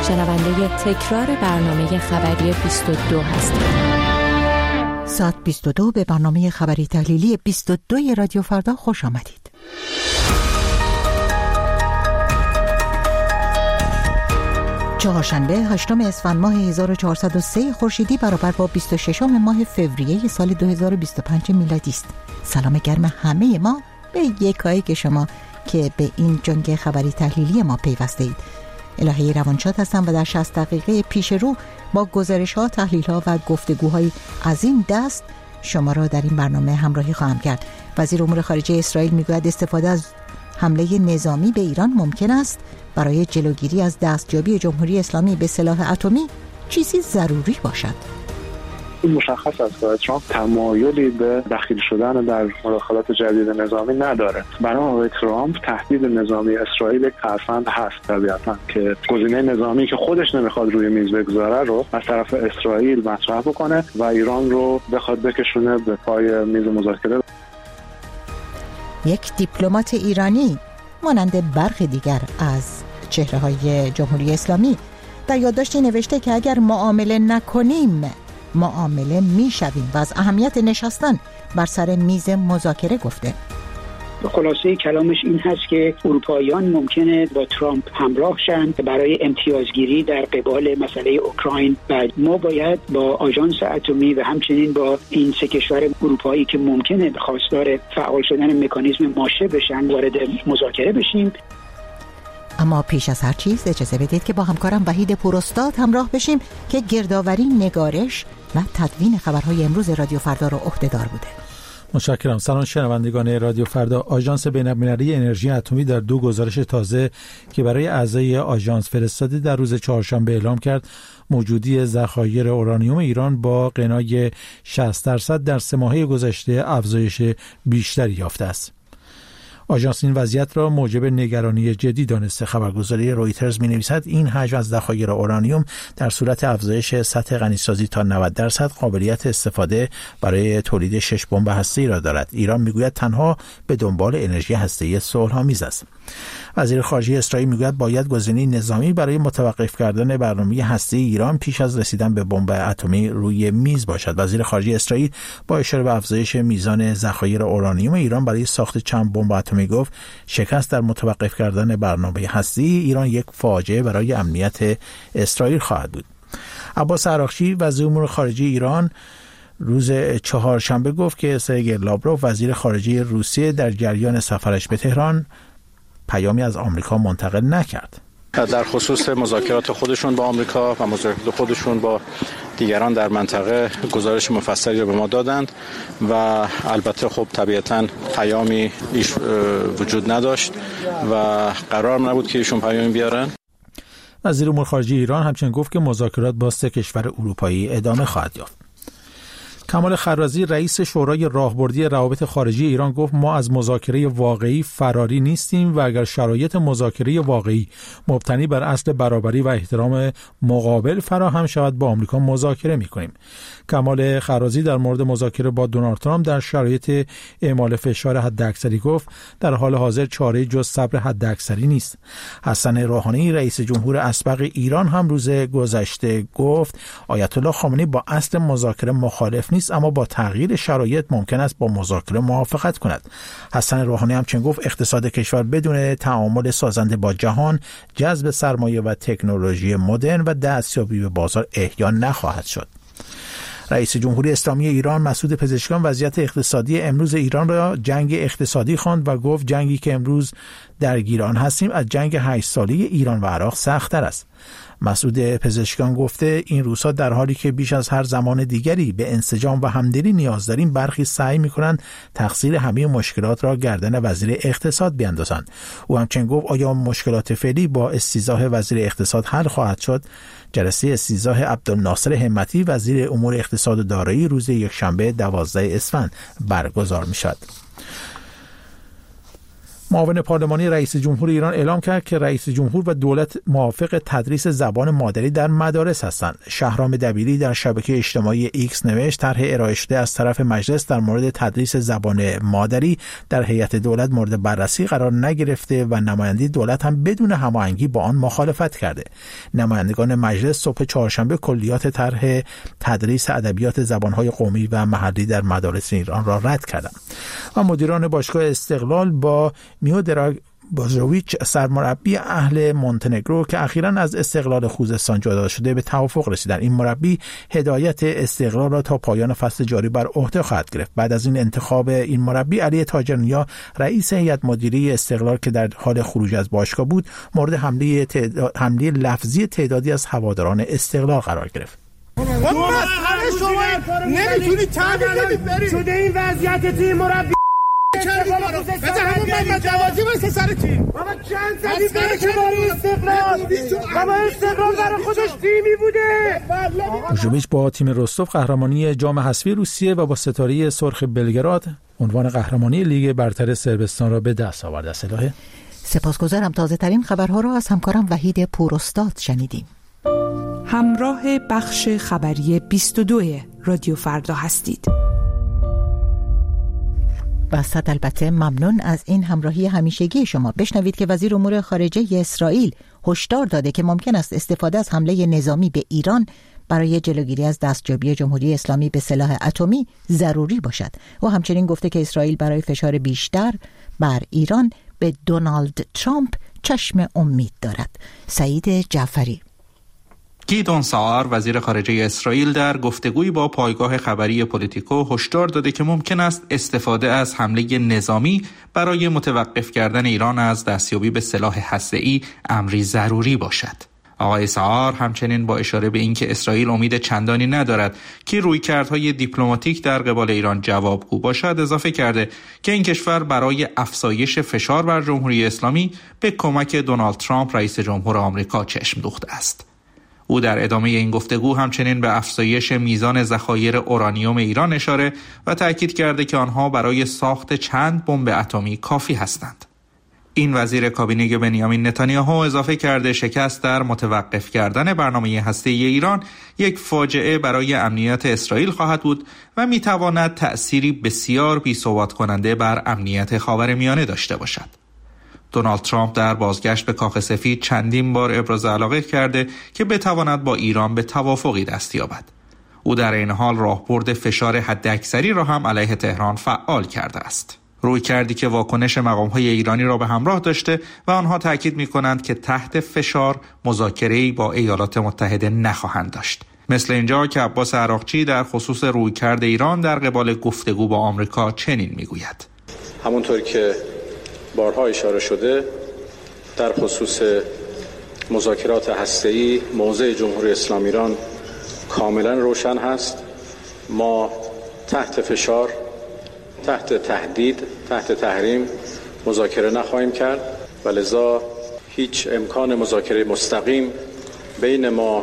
شنونده تکرار برنامه خبری 22 هستید. ساعت 22 به برنامه خبری تحلیلی 22 رادیو فردا خوش آمدید. چهارشنبه 8 اسفند ماه 1403 خورشیدی برابر با 26 ماه فوریه سال 2025 میلادی است. سلام گرم همه ما به یکایی که شما که به این جنگ خبری تحلیلی ما پیوسته اید. الهی روانشاد هستم و در 60 دقیقه پیش رو با گزارش‌ها، تحلیل‌ها و گفتگوهای از این دست شما را در این برنامه همراهی خواهم کرد. وزیر امور خارجه اسرائیل میگوید استفاده از حمله نظامی به ایران ممکن است برای جلوگیری از دستیابی جمهوری اسلامی به سلاح اتمی چیزی ضروری باشد. این مشخص است که ترامپ تمایلی به دخیل شدن در مداخلات جدید نظامی نداره. برای آقای ترامپ تهدید نظامی اسرائیل یک ترفند هست طبیعتاً که گزینه نظامی که خودش نمیخواد روی میز بگذاره رو از طرف اسرائیل مطرح بکنه و ایران رو بخواد بکشونه به پای میز مذاکره. یک دیپلمات ایرانی مانند برخی دیگر از چهره‌های جمهوری اسلامی در یادداشتی نوشته که اگر معامله نکنیم معامله میشویم و از اهمیت نشستن بر سر میز مذاکره گفته. خلاصه کلامش این هست که اروپاییان ممکنه با ترامپ همراه شن برای امتیازگیری در قبال مسئله اوکراین و ما باید با آژانس اتمی و همچنین با این سه کشور اروپایی که ممکنه خواستار فعال شدن مکانیزم ماشه بشن وارد مذاکره بشیم. اما پیش از هر چیز اجازه بدید که با همکارم وحید پوراستاد همراه بشیم که گردآوری، نگارش و تدوین خبرهای امروز رادیو فردا را عهده‌دار بوده. متشکرم. سلام شنوندگان رادیو فردا. آژانس بین‌المللی انرژی اتمی در 2 گزارش تازه که برای اعضای آژانس فرستاده در روز چهارشنبه اعلام کرد موجودی ذخایر اورانیوم ایران با غنای 60% در 3 ماهه گذشته افزایش بیشتری یافته است. آژانس این وضعیت را موجب نگرانی جدی دانسته. خبرگزاری رویترز می‌نویسد این حجم از ذخایر اورانیوم در صورت افزایش سطح غنیسازی تا 90% قابلیت استفاده برای تولید 6 بمب هسته‌ای را دارد. ایران میگوید تنها به دنبال انرژی هسته‌ای صلح‌آمیز است. وزیر خارجه اسرائیل میگوید باید گزینه نظامی برای متوقف کردن برنامه هسته‌ای ایران پیش از رسیدن به بمب اتمی روی میز باشد. وزیر خارجه اسرائیل با اشاره به افزایش میزان ذخایر اورانیوم ایران برای ساخت چند بمب اتمی گفت شکست در متوقف کردن برنامه هسته‌ای ایران یک فاجعه برای امنیت اسرائیل خواهد بود. عباس عراقچی وزیر امور خارجه ایران روز چهارشنبه گفت که سرگئی لاوروف وزیر خارجه روسیه در جریان سفرش به تهران پیامی از آمریکا منتقل نکرد. در خصوص مذاکرات خودشون با آمریکا و مذاکرات خودشون با دیگران در منطقه گزارش مفصلی رو به ما دادند و البته خب طبیعتاً پیامی وجود نداشت و قرار نبود که ایشون پیامی بیارن. وزیر امور خارجه ایران همچنین گفت که مذاکرات با 3 کشور اروپایی ادامه خواهد یافت. کمال خرازی رئیس شورای راهبردی روابط خارجی ایران گفت ما از مذاکره واقعی فراری نیستیم و اگر شرایط مذاکره واقعی مبتنی بر اصل برابری و احترام مقابل فراهم شود با آمریکا مذاکره می‌کنیم. کمال خرازی در مورد مذاکره با دونالد ترامپ در شرایط اعمال فشار حداکثری گفت در حال حاضر چاره جز صبر حداکثری نیست. حسن روحانی رئیس جمهور اسبق ایران هم روز گذشته گفت آیت الله خامنه‌ای با اصل مذاکره مخالف نیست اما با تغییر شرایط ممکن است با مذاکره موافقت کند. حسن روحانی همچنین گفت اقتصاد کشور بدون تعامل سازنده با جهان، جذب سرمایه و تکنولوژی مدرن و دستیابی به بازار احیا نخواهد شد. رئیس جمهوری اسلامی ایران مسعود پزشکیان وضعیت اقتصادی امروز ایران را جنگ اقتصادی خواند و گفت جنگی که امروز درگیر آن هستیم از جنگ 8 ساله ایران و عراق سخت‌تر است. مسعود پزشکیان گفته این روزها در حالی که بیش از هر زمان دیگری به انسجام و همدلی نیاز داریم برخی سعی می‌کنند تقصیر همه مشکلات را گردن وزیر اقتصاد بیاندازند. او همچنین گفت آیا مشکلات فعلی با استیضاح وزیر اقتصاد حل خواهد شد؟ جلسه استیضاح عبدالناصر همتی وزیر امور اقتصاد و دارایی روز یکشنبه 12 اسفند برگزار می‌شود. معاون پارلمانی رئیس جمهور ایران اعلام کرد که رئیس جمهور و دولت موافق تدریس زبان مادری در مدارس هستند. شهرام دبیری در شبکه اجتماعی ایکس نوشت طرح ارائه شده از طرف مجلس در مورد تدریس زبان مادری در هیئت دولت مورد بررسی قرار نگرفته و نماینده دولت هم بدون هماهنگی با آن مخالفت کرده. نمایندگان مجلس صبح چهارشنبه کلیات طرح تدریس ادبیات زبان‌های قومی و محلی در مدارس ایران را رد کردند. و مدیران باشگاه استقلال با میودراگ بازرویچ سرمربی اهل مونتنگرو که اخیراً از استقلال خوزستان جدا شده به توافق رسیدند. این مربی هدایت استقلال را تا پایان فصل جاری بر عهده خواهد گرفت. بعد از این انتخاب این مربی، علی تاجرنیا رئیس هیئت مدیره استقلال که در حال خروج از باشگاه بود، مورد حمله لفظی تعدادی از هواداران استقلال قرار گرفت. مسخره شما نمیتونی تعبیر بدید شده این وضعیت تیم مربی بذار همون محمد جوادی واسه سر تیم بابا چند زدی برای که برای استقلال بابا استقلال برای خودش تیمی بوده. بوژوویچ با تیم رستوف قهرمانی جام حذفی روسیه و با ستاره سرخ بلگراد عنوان قهرمانی لیگ برتر صربستان را به دست آورد. سپاسگزارم. تازه ترین خبرها را از همکارم وحید پوراستاد شنیدیم. همراه بخش خبری 22 رادیو فردا هستید. و صد البته ممنون از این همراهی همیشگی شما. بشنوید که وزیر امور خارجه اسرائیل هشدار داده که ممکن است استفاده از حمله نظامی به ایران برای جلوگیری از دستیابی جمهوری اسلامی به سلاح اتمی ضروری باشد. و همچنین گفته که اسرائیل برای فشار بیشتر بر ایران به دونالد ترامپ چشم امید دارد. سعید جعفری. گیدون ساعر وزیر خارجه اسرائیل در گفتگویی با پایگاه خبری پولیتیکو هشدار داده که ممکن است استفاده از حمله نظامی برای متوقف کردن ایران از دستیابی به سلاح هسته‌ای امری ضروری باشد. آقای ساعر همچنین با اشاره به اینکه اسرائیل امید چندانی ندارد که رویکردهای دیپلماتیک در قبال ایران جوابگو باشد، اضافه کرده که این کشور برای افزایش فشار بر جمهوری اسلامی به کمک دونالد ترامپ رئیس جمهور آمریکا چشم دوخته است. او در ادامه این گفتگو همچنین به افزایش میزان ذخایر اورانیوم ایران اشاره و تأکید کرده که آنها برای ساخت چند بمب اتمی کافی هستند. این وزیر کابینه بنیامین نتانیاهو اضافه کرده شکست در متوقف کردن برنامه هسته‌ای ایران یک فاجعه برای امنیت اسرائیل خواهد بود و میتواند تأثیری بسیار بی‌ثبات کننده بر امنیت خاورمیانه داشته باشد. دونالد ترامپ در بازگشت به کاخ سفید چندین بار ابراز علاقه کرده که بتواند با ایران به توافقی دست یابد. او در این حال راهبرد فشار حداکثری را هم علیه تهران فعال کرده است. رویکردی که واکنش مقام‌های ایرانی را به همراه داشته و آنها تاکید می‌کنند که تحت فشار مذاکره‌ای با ایالات متحده نخواهند داشت. مثل اینجا که عباس عراقچی در خصوص رویکرد ایران در قبال گفتگو با آمریکا چنین می‌گوید: همونطور که بارها اشاره شده، در خصوص مذاکرات هسته‌ای موضع جمهوری اسلامی ایران کاملا روشن هست. ما تحت فشار، تحت تهدید، تحت تحریم مذاکره نخواهیم کرد و لذا هیچ امکان مذاکره مستقیم بین ما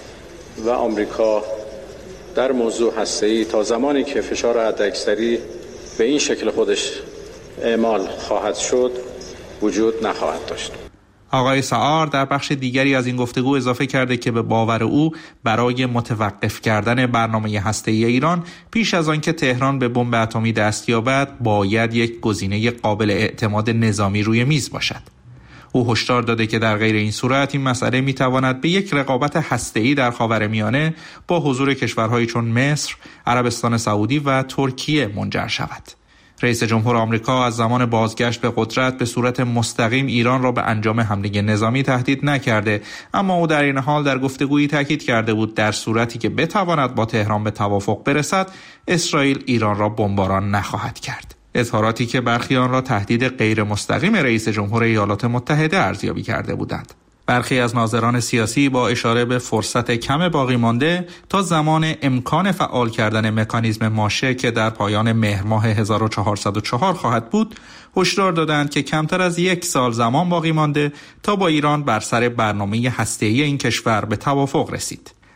و آمریکا در موضوع هسته‌ای تا زمانی که فشار حداکثری به این شکل خودش اعمال خواهد شد وجود نخواهد داشت. آقای ساعر در بخش دیگری از این گفتگو اضافه کرده که به باور او برای متوقف کردن برنامه هسته‌ای ایران پیش از آن که تهران به بمب اتمی دست یابد باید یک گزینه قابل اعتماد نظامی روی میز باشد. او هشدار داده که در غیر این صورت این مسئله میتواند به یک رقابت هسته‌ای در خاورمیانه با حضور کشورهایی چون مصر، عربستان سعودی و ترکیه منجر شود. رئیس جمهور آمریکا از زمان بازگشت به قدرت به صورت مستقیم ایران را به انجام حمله نظامی تهدید نکرده، اما او در این حال در گفتگویی تاکید کرده بود در صورتی که بتواند با تهران به توافق برسد، اسرائیل ایران را بمباران نخواهد کرد. اظهاراتی که برخی آن را تهدید غیر مستقیم رئیس جمهور ایالات متحده ارزیابی کرده بودند. برخی از ناظران سیاسی با اشاره به فرصت کم باقی مانده تا زمان امکان فعال کردن مکانیزم ماشه که در پایان مهر ماه 1404 خواهد بود، هشدار دادند که کمتر از 1 سال زمان باقی مانده تا با ایران بر سر برنامه هسته‌ای این کشور به توافق رسید.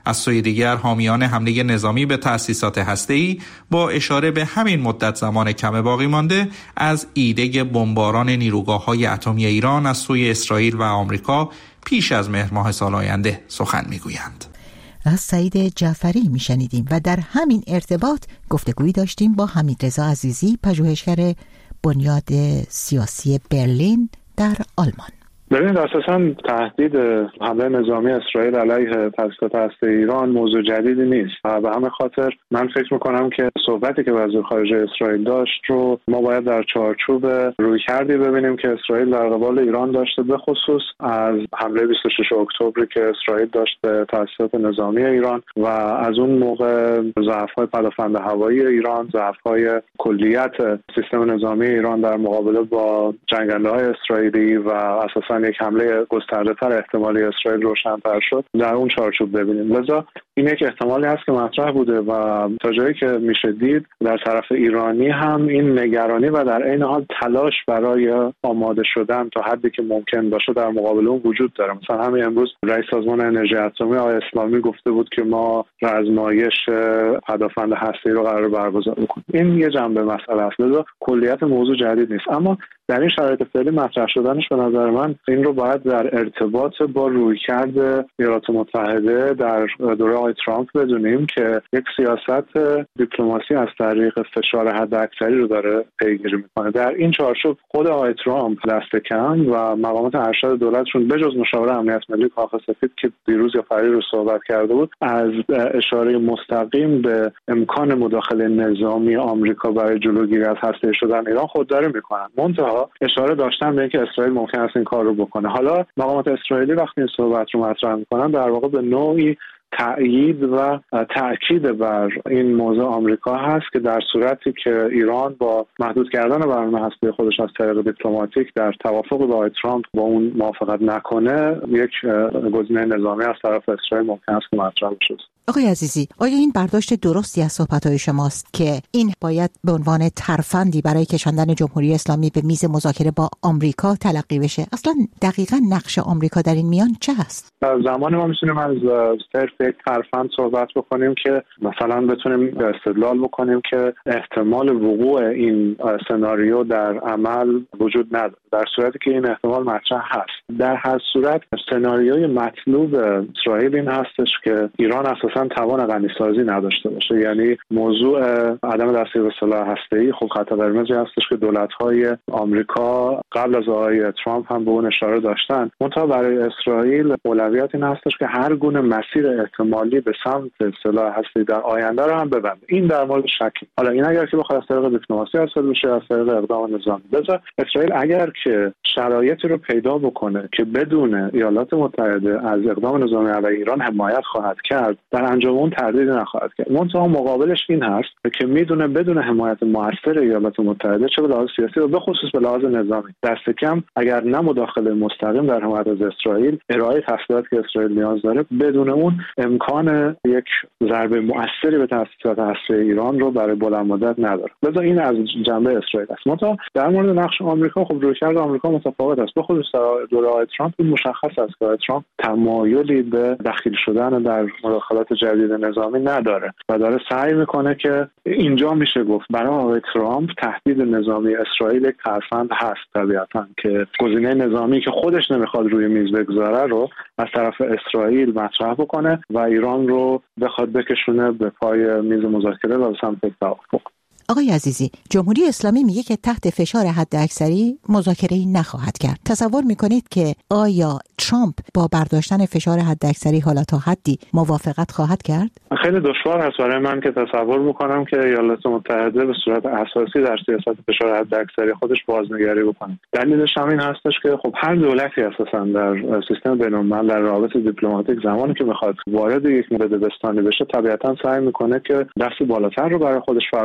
از سوی دیگر حامیان حمله نظامی به تأسیسات هسته‌ای با اشاره به همین مدت زمان کم باقی مانده از ایده بمباران نیروگاه‌های اتمی ایران از سوی اسرائیل و آمریکا پیش از مهر ماه سال آینده سخن میگویند. از سعید جعفری میشنیدیم و در همین ارتباط گفتگویی داشتیم با حمیدرضا عزیزی، پژوهشگر بنیاد سیاسی برلین در آلمان. ببینید اساساً تهدید حمله نظامی اسرائیل علیه تأسیسات هسته‌ای ایران موضوع جدیدی نیست و به همین خاطر من فکر می‌کنم که صحبتی که وزیر خارجه اسرائیل داشت رو ما باید در چارچوب رویکردی ببینیم که اسرائیل در قبال ایران داشته، به خصوص از حمله 26 اکتبر که اسرائیل داشت به تأسیسات نظامی ایران و از اون موقع ضعف‌های پدافند هوایی ایران، ضعف‌های کلیت سیستم نظامی ایران در مقابله با جنگنده‌های اسرائیلی و اساساً یک حمله گسترده‌تر احتمالی اسرائیل روشن‌تر شد در اون چارچوب ببینیم. لذا این یک احتمالی هست که مطرح بوده و تا جایی که میشه دید در طرف ایرانی هم این نگرانی و در عین حال تلاش برای آماده شدن تا حدی که ممکن باشه در مقابل اون وجود داره. مثلا همین امروز رئیس سازمان انرژی اتمی آقای اسلامی گفته بود که ما آزمایش پدافند هسته‌ای رو قرار برگزار کنیم. این یه جنبه مسئله است. لذا کلیت موضوع جدید نیست، اما در این شرایط فعلی مطرح شدنش به نظر من این رو باید در ارتباط با رویکرد ایالات متحده در دوره آقای ترامپ بدونیم که یک سیاست دیپلماسی از طریق فشار حداکثری رو داره پیگیری میکنه. در این چارچوب خود آقای ترامپ دست کم و مقامات ارشد دولتشون بجز مشاور امنیت ملی کاخ سفید که دیروز یا پریروز رو صحبت کرده بود، از اشاره مستقیم به امکان مداخله نظامی آمریکا برای جلوگیری از هسته‌ای شدن ایران خودداری میکنن. منتها اشاره داشتن به اینکه اسرائیل ممکن است این کار رو بکنه. حالا مقامات اسرائیلی وقتی این صحبت رو مطرح میکنن در واقع به نوعی تأیید و تأکید بر این موضوع آمریکا هست که در صورتی که ایران با محدود کردن برنامه هسته‌ای خودش از طریق دیپلماتیک در توافق با ترامپ با اون موافقت نکنه، یک گزینه نظامی از طرف اسرائیل ممکن است که مطرح بشه. آقای عزیزی، آیا این برداشت درستی از صحبت‌های شماست که این باید به عنوان ترفندی برای کشاندن جمهوری اسلامی به میز مذاکره با آمریکا تلقی بشه؟ اصلا دقیقاً نقش آمریکا در این میان چه هست؟ زمانی ما میتونیم از صرف یک ترفند صحبت بکنیم که مثلا بتونیم استدلال بکنیم که احتمال وقوع این سناریو در عمل وجود نداره، در صورتی که این احتمال مطرح هست. در هر صورت سناریوی مطلوب اسرائیل این هستش که ایران اساساً توان غنیسازی نداشته باشه. یعنی موضوع عدم دسترسی به سلاح هسته‌ای خب خط قرمزی هستش که دولت‌های آمریکا قبل از آقای ترامپ هم به اون اشاره داشتن. منتها برای اسرائیل اولویت این هستش که هر گونه مسیر احتمالی به سمت سلاح هسته‌ای در آینده رو هم ببنده. این در مورد شکی. حالا این اگر که بخواد از طریق دیپلماسی حاصل بشه، از طریق اقدام نظامی، بذار اسرائیل اگر که شرایطی رو پیدا بکنه که بدون ایالات متحده از اقدام نظامی علیه ایران حمایت خواهد کرد، در انجام اون تردیدی نخواهد کرد. منتها مقابلش این هست که میدونه بدون حمایت موثر ایالات متحده چه به لحاظ سیاسی و به خصوص به لحاظ نظامی، دست کم اگر نه مداخله مستقیم در حمایت از اسرائیل، ارائه تسلیحاتی که اسرائیل نیاز داره، بدون اون امکان یک ضربه مؤثری به تأسیسات هسته‌ای ایران رو برای بلند مدت نداره. لذا این از جنبه اسرائیل است. منتها در مورد نقش آمریکا، خب رویکرد آمریکا متفاوت است. به خصوص دوره آقای ترامپ مشخص است که ترامپ تمایلی به دخیل شدن در مداخلات جدید نظامی نداره و داره سعی میکنه که اینجا میشه گفت برای آقای ترامپ تهدید نظامی اسرائیل یک ترفند هست طبیعتاً که گزینه نظامی که خودش نمیخواد روی میز بگذاره رو از طرف اسرائیل مطرح بکنه و ایران رو بخواد بکشونه به پای میز مذاکره و به سمت توافق. آقای عزیزی، جمهوری اسلامی میگه که تحت فشار حداکثری مذاکره‌ای نخواهد کرد. تصور میکنید که آیا ترامپ با برداشتن فشار حداکثری حالا تا حدی موافقت خواهد کرد؟ خیلی دشوار هست برای من که تصور میکنم که ایالات متحده به صورت اساسی در سیاست فشار حداکثری خودش بازنگری بکنه. دلیلش همین هستش که خب هر دولتی اساسا در سیستم بین‌الملل در روابط دیپلماتیک زمانی که میخواد وارد یک مورد بستانی بشه، طبیعتاً سعی میکنه که دست بالاتر رو برای خودش فراهم بکنه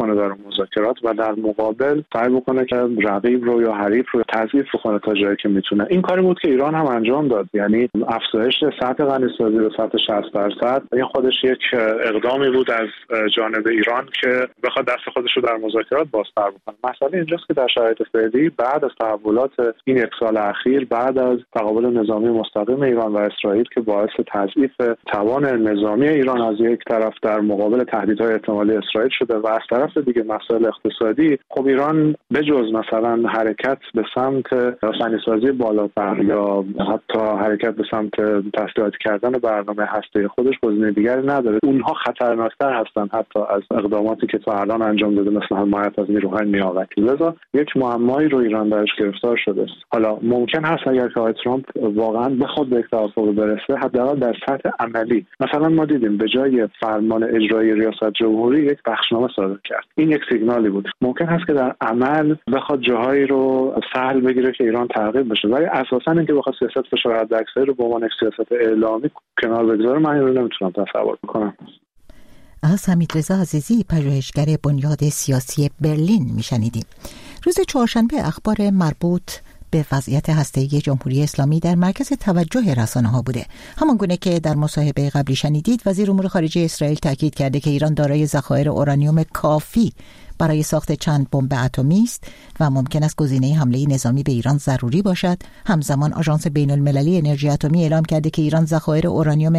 بکنه در مذاکرات و در مقابل سعی بکنه که رقیب رو یا حریف رو تضعیف بکنه تا جایی که میتونه. این کاری بود که ایران هم انجام داد، یعنی افزایش سطح غنیسازی به سطح 60%. این خودش یک اقدامی بود از جانب ایران که بخواد دست خودش رو در مذاکرات بازتر بکنه. مسئله اینجاست که در شرایط فعلی بعد از تحولات این یک سال اخیر، بعد از تقابل نظامی مستقیم ایران و اسرائیل که باعث تضعیف توان نظامی ایران از یک طرف در مقابل تهدیدهای احتمالی اسرائیل شده و از طرف دیگه مسائل اقتصادی، خب ایران بجز مثلا حرکت به سمت غنیسازی بالاتر یا حتی حرکت به سمت تسلیحات کردن برنامه هسته خودش گزینه دیگری نداره. اونها خطرناکتر هستن حتی از اقداماتی که تا الان انجام داده مثل حمایت از نیروهای نیابتی. لذا یک معمایی رو ایران درش گرفتار شده. حالا ممکن هست اگر که ترامپ واقعا بخواد به توافق برسه، حداقل در سطح عملی، مثلا ما دیدیم به جای فرمان اجرایی ریاست جمهوری یک بخشنامه صادر کرد. این یک سیگنالی بود. ممکن هست که در عمل بخواد جاهایی رو سهل بگیره که ایران تعقیب بشه، ولی اساسا اینکه بخواد سیاست فشار حداکثری رو به عنوان سیاست اعلامی کنار بگذاره، من اینو نمیتونم تصور کنم. از حمیدرضا عزیزی، پژوهشگر بنیاد سیاسی برلین میشنیدیم. روز چهارشنبه اخبار مربوط به وضعیت هسته‌ای جمهوری اسلامی در مرکز توجه رسانه‌ها بوده. همانگونه که در مصاحبه قبلی شنیدید، وزیر امور خارجه اسرائیل تاکید کرده که ایران دارای ذخایر اورانیوم کافی برای ساخت چند بمب اتمی است و ممکن است گزینه حمله نظامی به ایران ضروری باشد. همزمان آژانس بین‌المللی انرژی اتمی اعلام کرده که ایران ذخایر اورانیوم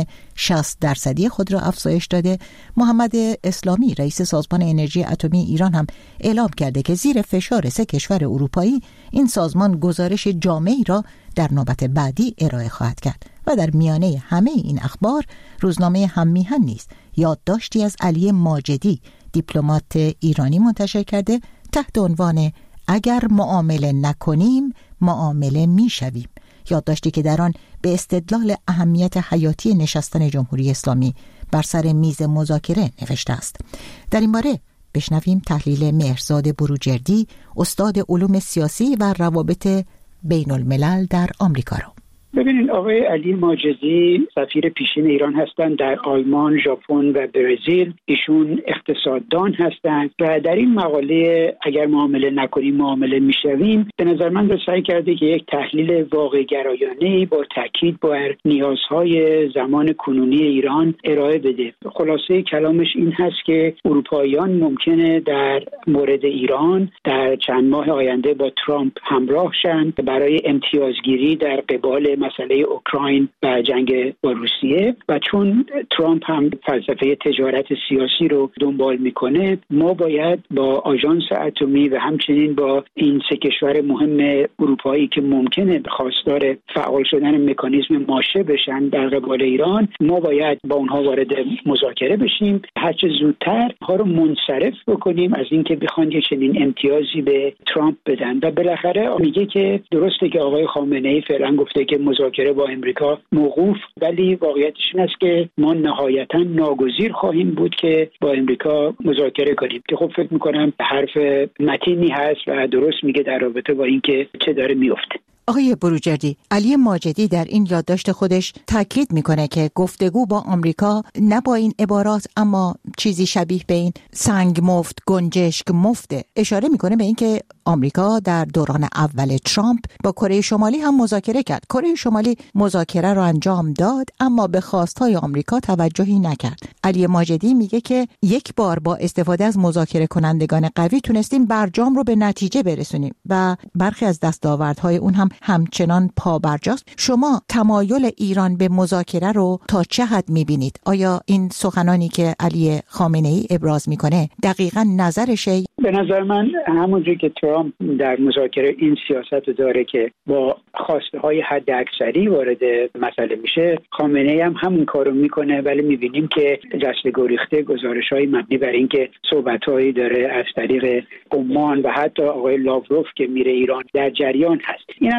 60% خود را افزایش داده. محمد اسلامی، رئیس سازمان انرژی اتمی ایران، هم اعلام کرده که زیر فشار 3 کشور اروپایی این سازمان گزارش جامعی را در نوبت بعدی ارائه خواهد کرد. و در میانه همه این اخبار، روزنامه هم‌میهن نیز یادداشتی از علی ماجدی، دیپلمات ایرانی، منتشر کرده تحت عنوان اگر معامله نکنیم معامله میشویم. یادداشتی که در آن به استدلال اهمیت حیاتی نشستن جمهوری اسلامی بر سر میز مذاکره نوشته است. در این باره بشنویم تحلیل مهرزاد بروجردی، استاد علوم سیاسی و روابط بین الملل در آمریکا را. ببینید، آقای علی ماجدی سفیر پیشین ایران هستند در آلمان، ژاپن و برزیل. ایشون اقتصاددان هستند و در این مقاله اگر معامله نکنیم معامله میشویم، به نظر من سعی کرده که یک تحلیل واقع گرایانه با تاکید بر نیازهای زمان کنونی ایران ارائه بده. خلاصه کلامش این هست که اروپاییان ممکنه در مورد ایران در چند ماه آینده با ترامپ همراه شن برای امتیازگیری در قبال مسئله اوکراین و جنگ با روسیه، و چون ترامپ هم فلسفه تجارت سیاسی رو دنبال میکنه، ما باید با آژانس اتمی و همچنین با این 3 کشور مهم اروپایی که ممکنه خواستار فعال شدن مکانیزم ماشه بشن در قبال ایران، ما باید با اونها وارد مذاکره بشیم، هرچه زودتر ها رو منصرف بکنیم از اینکه بخوان یه چنین امتیازی به ترامپ بدن. و بالاخره میگه که درسته که آقای خامنه‌ای فعلا گفته که مذاکره با امریکا موقوف، ولی واقعیتش این است که ما نهایتا ناگزیر خواهیم بود که با امریکا مذاکره کنیم، که خب فکر میکنم حرف متینی هست و درست میگه در رابطه با اینکه چه داره میفته. آقای بروجردی، علی ماجدی در این یادداشت خودش تاکید میکنه که گفتگو با آمریکا نه با این عبارات اما چیزی شبیه به این سنگ مفت گنجشک مفته. اشاره میکنه به اینکه آمریکا در دوران اول ترامپ با کره شمالی هم مذاکره کرد. کره شمالی مذاکره رو انجام داد اما به خواستهای آمریکا توجهی نکرد. علی ماجدی میگه که یک بار با استفاده از مذاکره کنندگان قوی تونستیم برجام رو به نتیجه برسونیم و برخی از دستاوردهای اون هم همچنان پابرجاست. شما تمایل ایران به مذاکره رو تا چه حد میبینید؟ آیا این سخنانی که علی خامنه‌ای ابراز میکنه دقیقاً نظرشه؟ به نظر من همونجوری که ترامپ در مذاکره این سیاست داره که با خواسته های حد اکثری وارد مسئله میشه، خامنه‌ای هم همون کارو میکنه، ولی میبینیم که دست گریخته گزارش‌های مبنی بر اینکه صحبت‌هایی داره از طریق عمان و حتی آقای لاوروف که میره ایران در جریان هست. اینم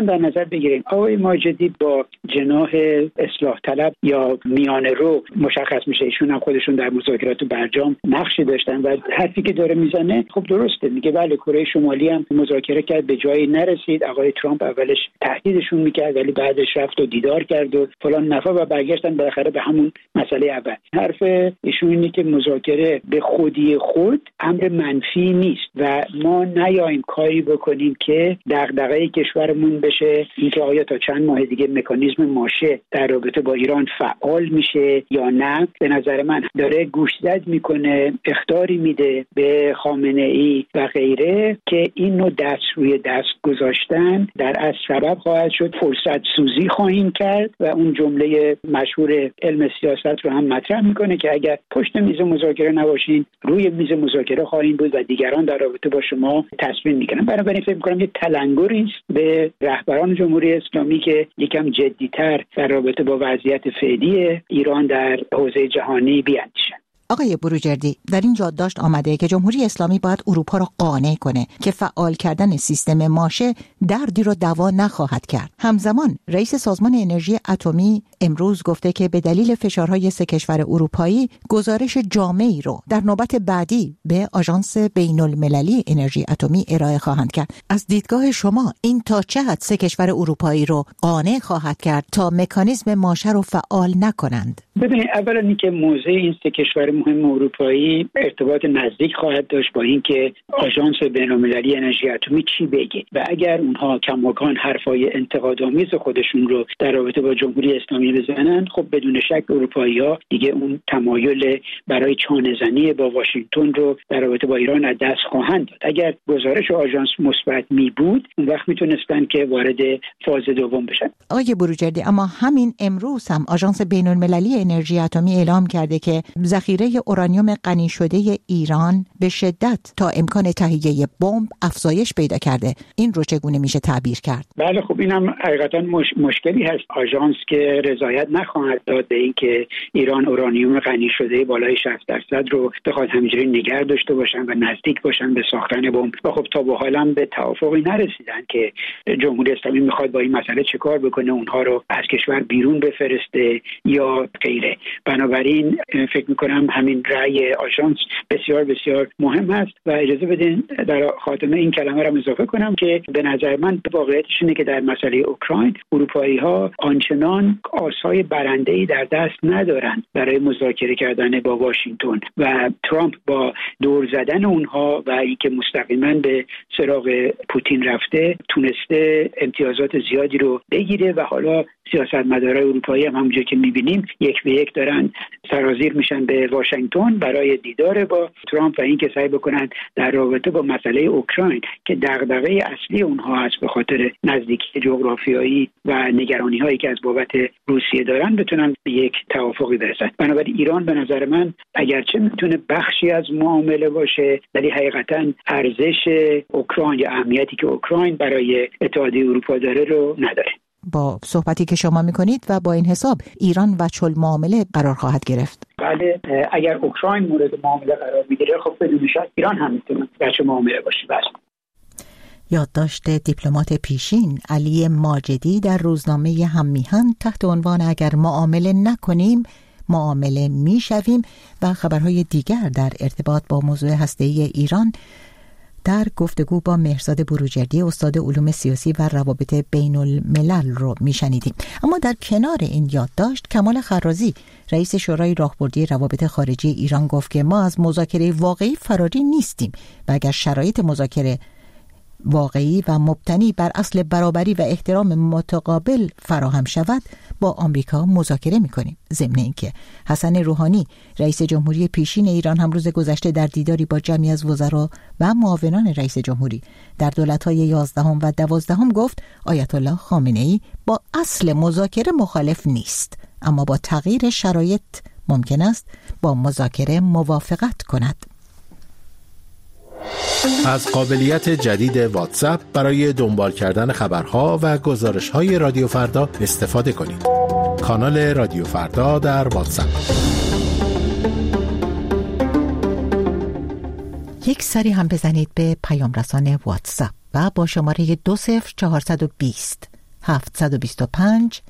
در نظر بگیریم آقای ماجدی با جناح اصلاح طلب یا میانه رو مشخص میشه، ایشون هم خودشون در مذاکرات برجام نقشی داشتن و حرفی که داره میزنه خب درسته. میگه بله کره شمالی هم مذاکره کرد به جایی نرسید، آقای ترامپ اولش تهدیدشون میکرد ولی بعدش رفت و دیدار کرد و فلان نفر و برگشتن بالاخره به همون مسئله اول. حرف ایشون اینه که مذاکره به خودی خود امر منفی نیست و ما نیاییم کاری بکنیم که دغدغه کشورمون بشه اینکه آیا تا چند ماه دیگه مکانیزم ماشه در رابطه با ایران فعال میشه یا نه. به نظر من داره گوشزد میکنه، اخطاری میده به خامنه ای و غیره که این نوع دست روی دست گذاشتن در اصل سبب خواهد شد فرصت سوزی خواهیم کرد و اون جمله مشهور علم سیاست رو هم مطرح میکنه که اگر پشت میز مذاکره نباشین روی میز مذاکره خواهید بود و دیگران در رابطه با شما تصمیم میگیرن. بنابراین فکر میکنم یه تلنگری است به رهبران جمهوری اسلامی که یکم جدی‌تر در رابطه با وضعیت فعلی ایران در حوزه جهانی بیاندیشن. آقای بروجردی، در این یادداشت آمده که جمهوری اسلامی باید اروپا را قانع کنه که فعال کردن سیستم ماشه دردی را دوا نخواهد کرد. همزمان رئیس سازمان انرژی اتمی امروز گفته که به دلیل فشارهای 3 کشور اروپایی گزارش جامعی رو در نوبت بعدی به آژانس بین‌المللی انرژی اتمی ارائه خواهند کرد. از دیدگاه شما این تا چه حد 3 کشور اروپایی رو قانع خواهد کرد تا مکانیزم ماشه رو فعال نکنند؟ ببینید، اولا اینکه موضع این 3 کشور مهم اروپایی ارتباط نزدیک خواهد داشت با اینکه آژانس بین‌المللی انرژی اتمی چی بگه و اگر اونها کماکان حرفای انتقادآمیز خودشون رو در رابطه با جمهوری اسلامی بزنن، خب بدون شک اروپایی‌ها دیگه اون تمایل برای چانه‌زنی با واشنگتن رو در رابطه با ایران از دست خواهند داد. اگر گزارش آژانس مثبت می بود، اون وقت میتونستن که وارد فاز دوم بشن. آقای بروجردی، اما همین امروز هم آژانس بین‌المللی انرژی اتمی اعلام کرده که ذخیره اورانیوم غنی شده ایران به شدت تا امکان تهیه بمب افزایش پیدا کرده. این رو چگونه میشه تعبیر کرد؟ بله خب اینم حقیقتا مشکلی هست. آژانس که رضایت نخواهد داد به اینکه ایران اورانیوم غنی شده بالای 60% رو بخواد همینجوری نگه داشته باشن و نزدیک باشن به ساختن بمب. و خب تا به حالا به توافقی نرسیدن که جمهوری اسلامی میخواد با این مسئله چه کار بکنه، اونها رو از کشور بیرون بفرسته یا غیره. بنابراین فکر میکنم همین رأی آژانس بسیار بسیار مهم است و اجازه بدین در خاتمه این کلمه را اضافه کنم که به نظر من واقعیتش اینه که در مسئله اوکراین اروپایی‌ها آنچنان آسای برنده‌ای در دست ندارن برای مذاکره کردن با واشنگتن و ترامپ با دور زدن اونها و اینکه مستقیما به سراغ پوتین رفته تونسته امتیازات زیادی رو بگیره و حالا سیاستمدارای اروپایی هم همونجوری که می‌بینیم یک به یک دارن سرازیر میشن به واشنگتن برای دیدار با ترامپ و اینکه سعی بکنن در رابطه با مسئله اوکراین که دغدغه اصلی اونها هست به خاطر نزدیکی جغرافیایی و نگرانی‌هایی که از بابت روسیه دارن بتونن به یک توافقی برسن. بنابراین ایران به نظر من اگرچه میتونه بخشی از معامله باشه ولی حقیقتا ارزش اوکراین یا اهمیتی که اوکراین برای اتحادیه اروپا داره رو نداره. با صحبتی که شما میکنید و با این حساب ایران وجه المعامله قرار خواهد گرفت. بله، اگر اوکراین مورد معامله قرار میگیره خب بدون شک ایران هم میتونه وجه معامله باشه. بله. یادداشت دیپلمات پیشین علی ماجدی در روزنامه هممیهن تحت عنوان اگر معامله نکنیم معامله میشویم و خبرهای دیگر در ارتباط با موضوع هسته‌ای ایران در گفتگو با مهرزاد بروجردی استاد علوم سیاسی و روابط بین الملل رو میشنیدیم. اما در کنار این یادداشت کمال خرازی رئیس شورای راهبردی روابط خارجی ایران گفت که ما از مذاکره واقعی فراری نیستیم و اگر شرایط مذاکره واقعی و مبتنی بر اصل برابری و احترام متقابل فراهم شود با آمریکا مذاکره می‌کنیم. ضمن اینکه حسن روحانی رئیس جمهوری پیشین ایران هم روز گذشته در دیداری با جمعی از وزرا و معاونان رئیس جمهوری در دولت‌های 11 و 12 گفت آیت الله خامنه‌ای با اصل مذاکره مخالف نیست، اما با تغییر شرایط ممکن است با مذاکره موافقت کند. از قابلیت جدید واتساپ برای دنبال کردن خبرها و گزارش‌های رادیو فردا استفاده کنید. کانال رادیو فردا در واتساپ. یک سری هم بزنید به پیام رسان واتساپ و با شماره 20420 725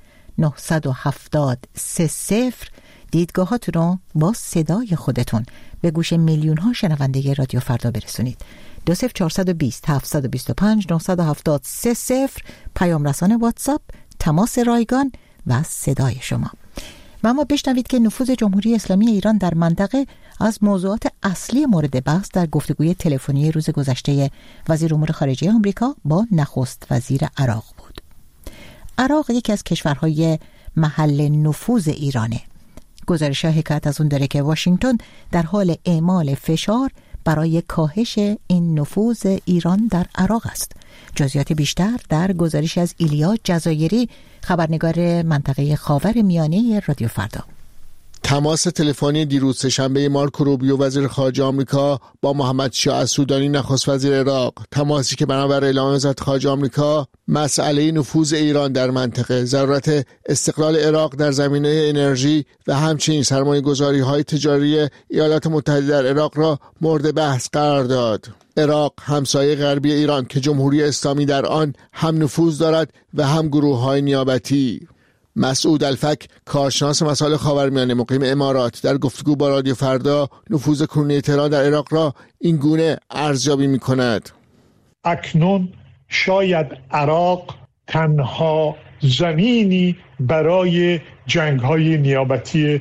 970 30 دیدگاهاتون رو با صدای خودتون به گوش میلیون ها شنونده رادیو فردا برسونید. 20420 725 970 30 پیام رسان واتساپ، تماس رایگان و صدای شما. و اما بشنوید که نفوذ جمهوری اسلامی ایران در منطقه از موضوعات اصلی مورد بحث در گفتگوی تلفنی روز گذشته وزیر امور خارجه آمریکا با نخست وزیر عراق بود. عراق یکی از کشورهای محل نفوذ ایرانه. گزارش‌ها حکایت از اون داره که واشنگتن در حال اعمال فشار برای کاهش این نفوذ ایران در عراق است. جزئیات بیشتر در گزارش از ایلیا جزایری، خبرنگار منطقه خاورمیانه رادیو فردا. تماس تلفنی دیروز سه‌شنبه مارکو روبیو وزیر خارجه آمریکا با محمد شیاع السودانی نخست وزیر عراق، تماسی که بنابر اعلام وزارت خارجه آمریکا مسئله نفوذ ایران در منطقه، ضرورت استقلال عراق در زمینه انرژی و همچنین سرمایه‌گذاری‌های تجاری ایالات متحده در عراق را مورد بحث قرار داد. عراق همسایه غربی ایران که جمهوری اسلامی در آن هم نفوذ دارد و هم گروه‌های نیابتی. مسعود الفک، کارشناس مسائل خاورمیانه مقیم امارات، در گفتگو با رادیو فردا نفوذ کنونی تهران در عراق را این گونه ارزیابی می‌کند. اکنون شاید عراق تنها زمینی برای جنگ‌های نیابتی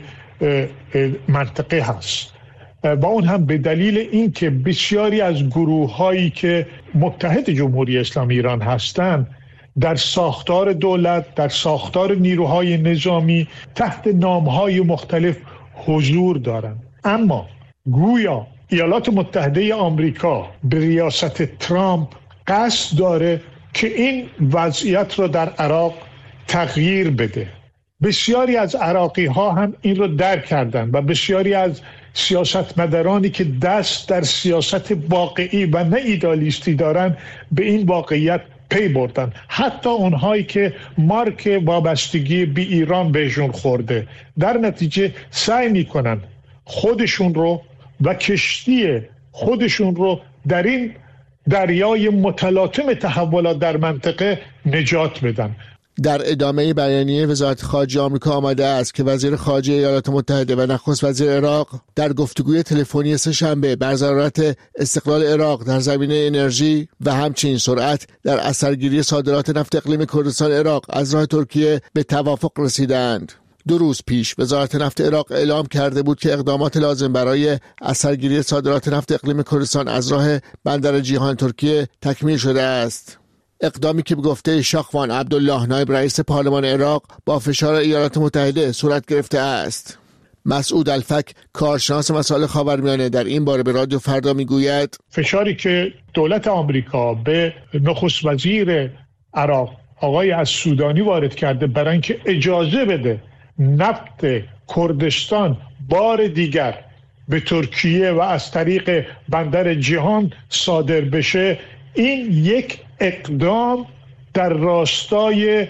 منطقه هست، با اون هم به دلیل اینکه بسیاری از گروه‌هایی که متحد جمهوری اسلامی ایران هستند در ساختار دولت، در ساختار نیروهای نظامی تحت نام‌های مختلف حضور دارند. اما گویا ایالات متحده آمریکا به ریاست ترامپ قصد داره که این وضعیت را در عراق تغییر بده. بسیاری از عراقی‌ها هم این رو درک کردند و بسیاری از سیاستمدارانی که دست در سیاست واقعی و نه ایدالیستی دارن به این واقعیت پی بردن، حتی اونهایی که مارک وابستگی به ایران بهشون خورده. در نتیجه سعی میکنن خودشون رو و کشتی خودشون رو در این دریای متلاطم تحولات در منطقه نجات بدن. در ادامه بیانیه وزارت خارجه آمریکا آمده است که وزیر خارجه ایالات متحده و نخست وزیر عراق در گفتگوی تلفنی سه‌شنبه بر ضرورت استقلال عراق در زمینه انرژی و همچنین سرعت در اثرگیری صادرات نفت اقلیم کردستان عراق از راه ترکیه به توافق رسیدند. 2 روز پیش وزارت نفت عراق اعلام کرده بود که اقدامات لازم برای اثرگیری صادرات نفت اقلیم کردستان از راه بندر جیهان ترکیه تکمیل شده است. اقدامی که به گفته شاخوان عبدالله نایب رئیس پارلمان عراق با فشار ایالات متحده صورت گرفته است. مسعود الفک، کارشناس مسائل خاورمیانه، در این باره به رادیو فردا میگوید فشاری که دولت آمریکا به نخست وزیر عراق آقای السودانی وارد کرده برای اینکه اجازه بده نفت کردستان بار دیگر به ترکیه و از طریق بندر جیهان صادر بشه، این یک اقدام در راستای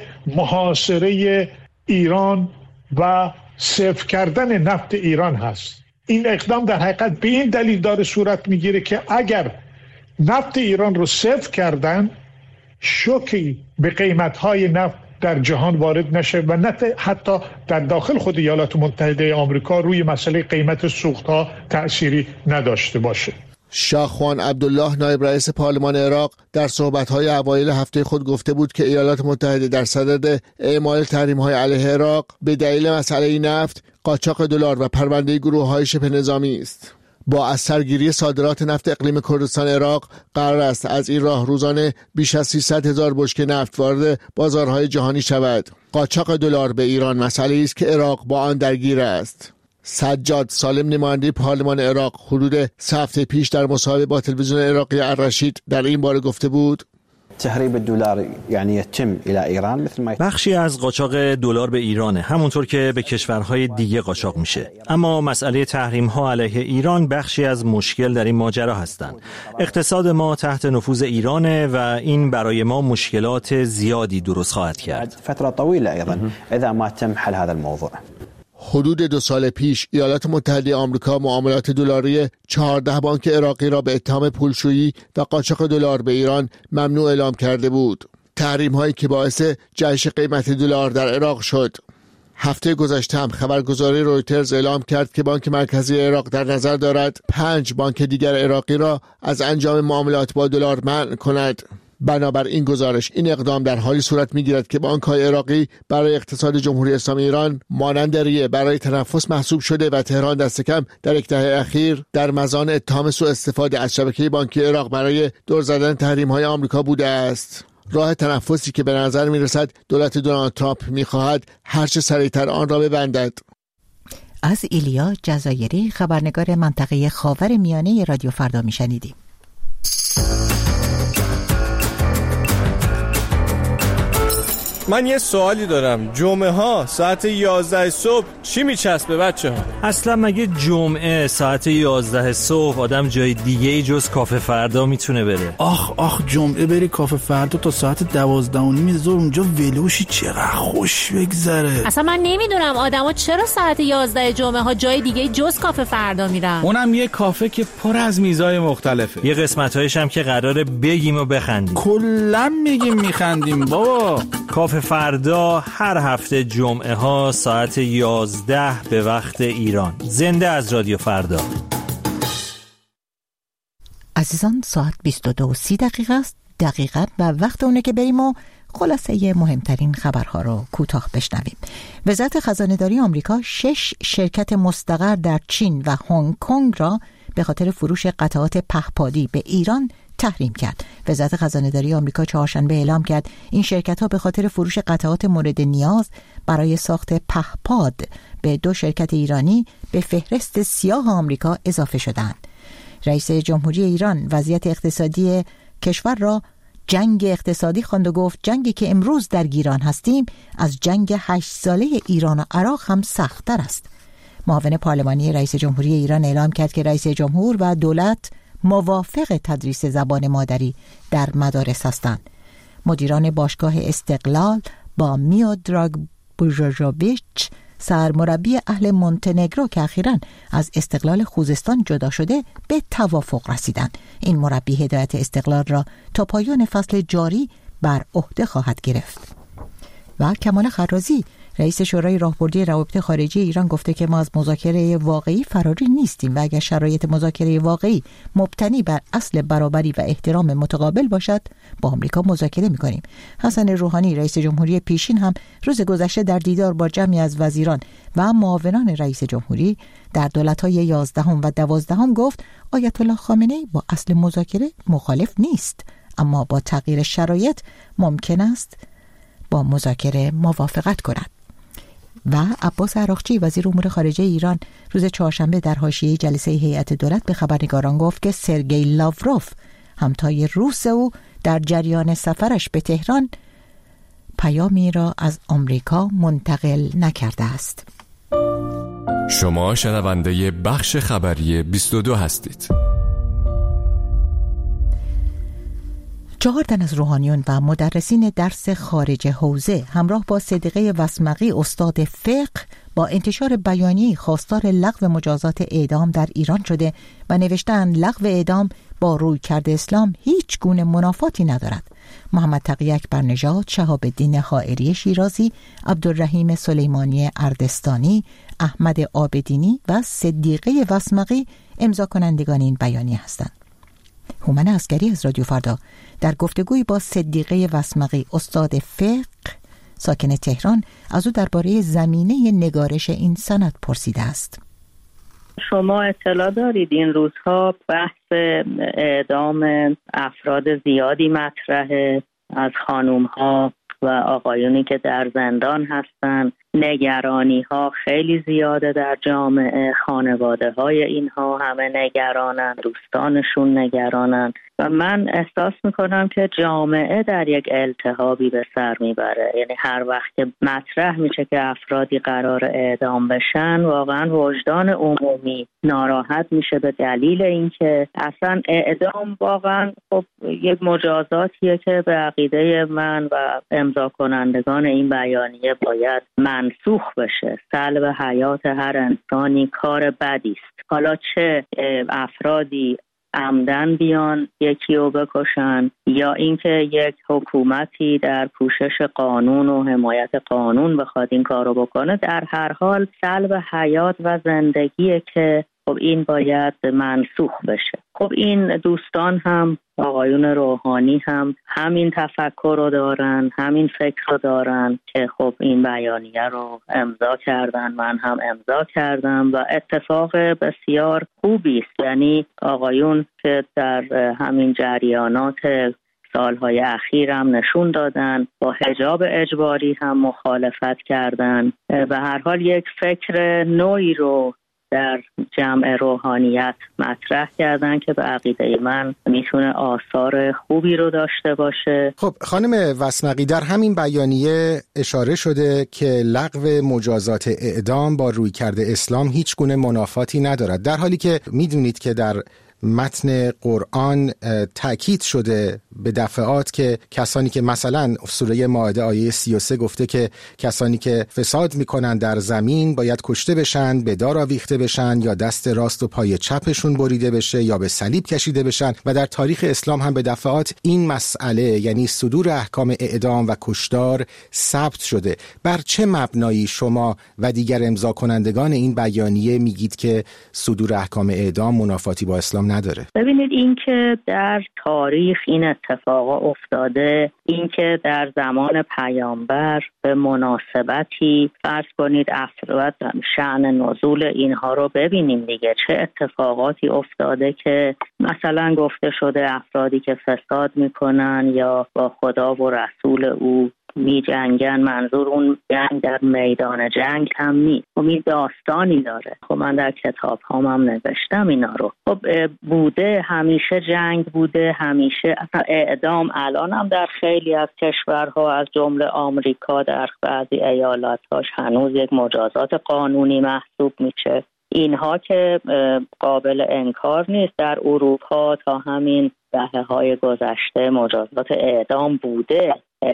محاصره ایران و صفر کردن نفت ایران هست. این اقدام در حقیقت به این دلیل داره صورت میگیره که اگر نفت ایران رو صفر کردن، شوکی به قیمت‌های نفت در جهان وارد نشه و نه حتی در داخل خود ایالات متحده آمریکا روی مسئله قیمت سوخت‌ها تأثیری نداشته باشه. شاخوان عبدالله نایب رئیس پارلمان عراق در صحبت‌های اوایل هفته خود گفته بود که ایالات متحده در صدد اعمال تحریم‌های علیه عراق به دلیل مسئله نفت، قاچاق دلار و پرونده گروه‌های شبه نظامی است. با اثرگیری صادرات نفت اقلیم کردستان عراق قرار است از این راه روزانه بیش از 300,000 بشکه نفت وارد بازارهای جهانی شود. قاچاق دلار به ایران مسئله است که عراق با آن درگیر است. سجاد سالم، نماینده پارلمان عراق، حدود 3 هفته پیش در مصاحبه با تلویزیون عراقی الرشید در این باره گفته بود تهریب الدلار یعنی یتم الى ایران مثل ما بخشی از قاچاق دلار به ایرانه، همونطور که به کشورهای دیگه قاچاق میشه. اما مسئله تحریم ها علیه ایران بخشی از مشکل در این ماجرا هستند. اقتصاد ما تحت نفوذ ایرانه و این برای ما مشکلات زیادی درست خواهد کرد. فتره طویله ایضا اذا ما تم حل هذا الموضوع. حدود 2 سال پیش ایالات متحده آمریکا معاملات دلاری 14 بانک عراقی را به اتهام پولشویی و قاچاق دلار به ایران ممنوع اعلام کرده بود. تحریم هایی که باعث جهش قیمت دلار در عراق شد. هفته گذشته هم خبرگزاری رویترز اعلام کرد که بانک مرکزی عراق در نظر دارد 5 بانک دیگر عراقی را از انجام معاملات با دلار منع کند. بنابر این گزارش این اقدام در حالی صورت می‌گیرد که بانک‌های عراقی برای اقتصاد جمهوری اسلامی ایران مانند ریه برای تنفس محسوب شده و تهران دست کم در یک دهه اخیر در مزان اتهام سوء استفاده از شبکه بانکی عراق برای دور زدن تحریم‌های آمریکا بوده است. راه تنفسی که به نظر می‌رسد دولت دونالد ترامپ می‌خواهد هرچه سریعتر آن را ببندد. از ایلیا جزایری، خبرنگار منطقه خاورمیانه رادیو فردا میشنیدیم. من یه سوالی دارم. جمعه ها ساعت 11 صبح چی میچسبه بچه ها؟ اصلا مگه جمعه ساعت 11 صبح آدم جای دیگه جز کافه فردا میتونه بره؟ آخ جمعه بری کافه فردا تا ساعت 12:30 زور اونجا ولوشی چقدر خوش بگذره. اصلا من نمیدونم آدما چرا ساعت 11 جمعه ها جای دیگه جز کافه فردا میرن. اونم یه کافه که پر از میزای مختلفه. یه قسمت‌هایش هم که قراره بگیم و بخندیم. کلا میگیم میخندیم بابا. کافه فردا هر هفته جمعه ها ساعت 11 به وقت ایران. زنده از رادیو فردا. عزیزان ساعت 22:30 است. دقیقاً و وقت اونه که بریم و خلاصه مهمترین خبرها رو کوتاه بشنویم. وزارت خزانه‌داری آمریکا 6 شرکت مستقر در چین و هنگ کنگ را به خاطر فروش قطعات پهپادی به ایران تحریم کرد. وزارت خزانه‌داری آمریکا چهارشنبه اعلام کرد این شرکت‌ها به خاطر فروش قطعات مورد نیاز برای ساخت پهپاد به 2 شرکت ایرانی به فهرست سیاه آمریکا اضافه شدند. رئیس جمهوری ایران وضعیت اقتصادی کشور را جنگ اقتصادی خواند و گفت جنگی که امروز در گیران هستیم از جنگ 8 ساله ایران و عراق هم سخت‌تر است. معاون پارلمانی رئیس جمهوری ایران اعلام کرد که رئیس جمهور و دولت موافق تدریس زبان مادری در مدارس هستند. مدیران باشگاه استقلال با میودراگ بوژوژوویچ سرمربی اهل مونتنگرو که اخیراً از استقلال خوزستان جدا شده به توافق رسیدند. این مربی هدایت استقلال را تا پایان فصل جاری بر عهده خواهد گرفت. و کمال خرازی رئیس شورای راهبردی روابط خارجی ایران گفته که ما از مذاکره واقعی فراری نیستیم و اگر شرایط مذاکره واقعی مبتنی بر اصل برابری و احترام متقابل باشد با آمریکا مذاکره می‌کنیم. حسن روحانی رئیس جمهوری پیشین هم روز گذشته در دیدار با جمعی از وزیران و معاونان رئیس جمهوری در دولت‌های 11 و 12 گفت آیت الله خامنه‌ای با اصل مذاکره مخالف نیست، اما با تغییر شرایط ممکن است با مذاکره موافقت کند. و عباس عراقچی وزیر امور خارجه ایران روز چهارشنبه در حاشیه جلسه هیئت دولت به خبرنگاران گفت که سرگئی لاوروف همتای روس او در جریان سفرش به تهران پیامی را از آمریکا منتقل نکرده است. شما شنونده بخش خبری 22 هستید. 4 تن از روحانیون و مدرسین درس خارج حوزه همراه با صدیقه وسمقی استاد فقه با انتشار بیانیه‌ای خواستار لغو مجازات اعدام در ایران شده و نوشتند لغو اعدام با رویکرد اسلام هیچ گونه منافاتی ندارد. محمد تقی اکبرنژاد، شهاب الدین حائری شیرازی، عبدالرحیم سلیمانی اردستانی، احمد عابدینی و صدیقه وسمقی امضا کنندگان این بیانیه هستند. هومن عسکری از رادیو فردا در گفتگوی با صدیقه وسمقی استاد فقه ساکن تهران از او درباره زمینه نگارش این سند پرسیده است. شما اطلاع دارید این روزها بحث اعدام افراد زیادی مطرحه از خانوم‌ها و آقایونی که در زندان هستند. نگرانی ها خیلی زیاده در جامعه، خانواده های اینها همه نگرانن، دوستانشون نگرانن و من احساس میکنم که جامعه در یک التهابی به سر میبره. یعنی هر وقت که مطرح میشه که افرادی قرار اعدام بشن واقعا وجدان عمومی ناراحت میشه به دلیل اینکه اصلا اعدام واقعا خب یک مجازاتیه که به عقیده من و امضا کنندگان این بیانیه باید منسوخ بشه. سلب حیات هر انسانی کار بدی است. حالا چه افرادی عمدن بیان یکی رو بکشن یا اینکه یک حکومتی در پوشش قانون و حمایت قانون بخواد این کار رو بکنه. در هر حال سلب حیات و زندگیه که خب این باید منسوخ بشه. خب این دوستان هم آقایون روحانی هم همین تفکر رو دارن، همین فکر رو دارن که خب این بیانیه رو امضا کردن، من هم امضا کردم و اتفاق بسیار خوبی است. یعنی آقایون که در همین جریانات سالهای اخیر هم نشون دادن، با حجاب اجباری هم مخالفت کردن. به هر حال یک فکر نوعی رو در جمع روحانیت مطرح کردن که به عقیده من میتونه آثار خوبی رو داشته باشه. خب خانم وسمقی، در همین بیانیه اشاره شده که لغو مجازات اعدام با رویکرد اسلام هیچ گونه منافاتی ندارد، در حالی که میدونید که در متن قرآن تأکید شده به دفعات که کسانی که مثلا سوره مائده آیه 33 گفته که کسانی که فساد میکنن در زمین باید کشته بشن، به دار آویخته بشن یا دست راست و پای چپشون بریده بشه یا به صلیب کشیده بشن. و در تاریخ اسلام هم به دفعات این مسئله یعنی صدور احکام اعدام و کشتار ثبت شده. بر چه مبنایی شما و دیگر امضا کنندگان این بیانیه میگید که صدور احکام اعدام منافاتی با اسلام نداره؟ ببینید، این که در تاریخ این اتفاقا افتاده، این که در زمان پیامبر به مناسبتی فرض کنید افراد شأن نزول اینها رو ببینیم دیگه، چه اتفاقاتی افتاده که مثلا گفته شده افرادی که فساد میکنن یا با خدا و رسول او می جنگن، منظور اون جنگ در میدان جنگ هم نیست. این داستانی داره. خب من در کتاب هم نوشتم اینا رو. خب بوده، همیشه جنگ بوده، همیشه اصلا اعدام الان هم در خیلی از کشورها از جمله آمریکا در بعضی ایالات‌هاش هنوز یک مجازات قانونی محسوب میشه. اینها که قابل انکار نیست. در اروپا تا همین دهه‌های گذشته مجازات اعدام بوده،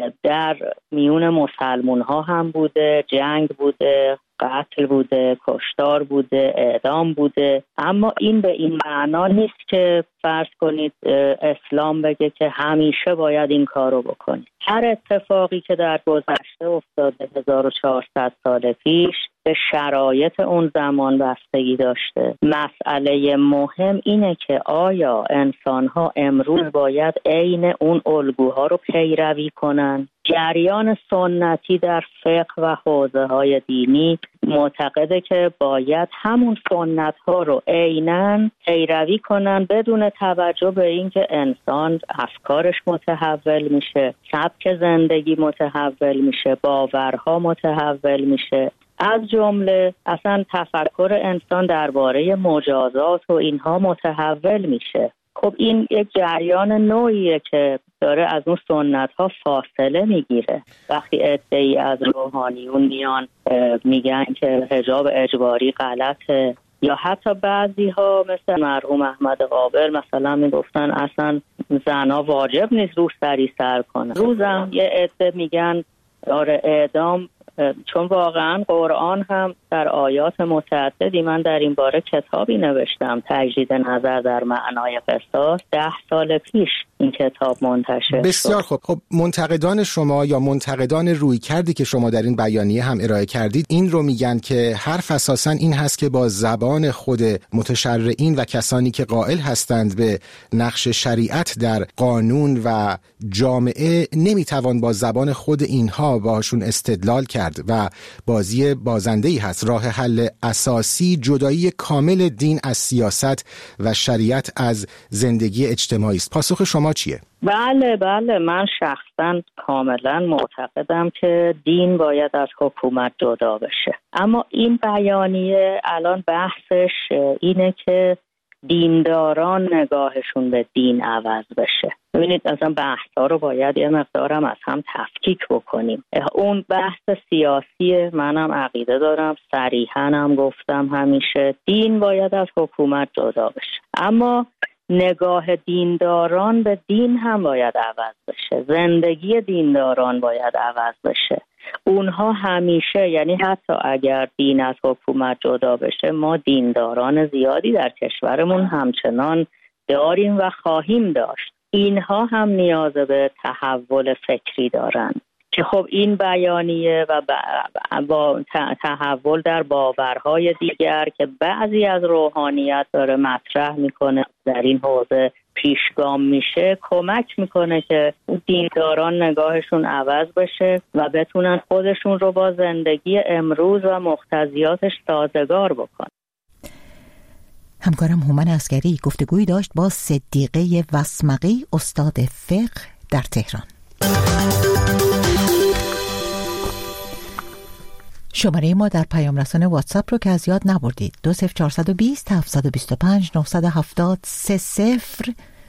در میون مسلمون ها هم بوده، جنگ بوده، قتل بوده، کشتار بوده، اعدام بوده. اما این به این معنا نیست که فرض کنید اسلام بگه که همیشه باید این کارو بکنید. هر اتفاقی که در گذشته افتاده 1400 سال پیش به شرایط اون زمان بستگی داشته. مسئله مهم اینه که آیا انسان‌ها امروز باید عین اون الگوها رو پیروی کنن؟ جریان سنتی در فقه و حوزه‌های دینی معتقده که باید همون سنت‌ها رو عیناً پیروی کنن بدون توجه به اینکه انسان افکارش متحول میشه، سبک زندگی متحول میشه، باورها متحول میشه. از جمله اصلا تفکر انسان درباره مجازات و اینها متحول میشه. خب این یک جریان نوعیه که داره از اون سنت ها فاصله میگیره. وقتی عده‌ای از روحانیون میان میگن که حجاب اجباری غلطه، یا حتی بعضی ها مثل مرحوم احمد قابل مثلا میگفتن اصلا زنا واجب نیست روسری سر کنه. روزم یه عده میگن داره اعدام، چون واقعا قرآن هم در آیات متعددی، من در این باره کتابی نوشتم، تجدید نظر در معنای قصاص، 10 سال پیش این کتاب منتشر. بسیار خوب. خب منتقدان شما یا منتقدان رویکردی که شما در این بیانیه هم ارائه کردید این رو میگن که حرف اساساً این هست که با زبان خود متشرعین و کسانی که قائل هستند به نقش شریعت در قانون و جامعه نمیتوان با زبان خود اینها باشون استدلال کرد و بازی بازنده‌ای هست. راه حل اساسی جدایی کامل دین از سیاست و شریعت از زندگی اجتماعی است. پاسخ شما چیه؟ بله، من شخصا کاملا معتقدم که دین باید از حکومت جدا بشه. اما این بیانیه الان بحثش اینه که دینداران نگاهشون به دین عوض بشه. ببینید اصلا بحثا رو باید یه مقدارم از هم تفکیک بکنیم. اون بحث سیاسی منم عقیده دارم، صریحاً هم گفتم همیشه دین باید از حکومت جدا بشه. اما نگاه دینداران به دین هم باید عوض بشه، زندگی دینداران باید عوض بشه. اونها همیشه، یعنی حتی اگر دین از حکومت جدا بشه، ما دینداران زیادی در کشورمون همچنان داریم و خواهیم داشت. اینها هم نیاز به تحول فکری دارند که خب این بیانیه و با تحول در باورهای دیگر که بعضی از روحانیت داره مطرح میکنه در این حوزه پیشگام میشه، کمک میکنه که دینداران نگاهشون عوض بشه و بتونن خودشون رو با زندگی امروز و مقتضیاتش سازگار بکنن. همکارم هومن عسگری گفتگویی داشت با صدیقه وسمقی، استاد فقه در تهران. شماره ما در پیام رسان واتساپ رو که از یاد نبردید 20420 725 970 30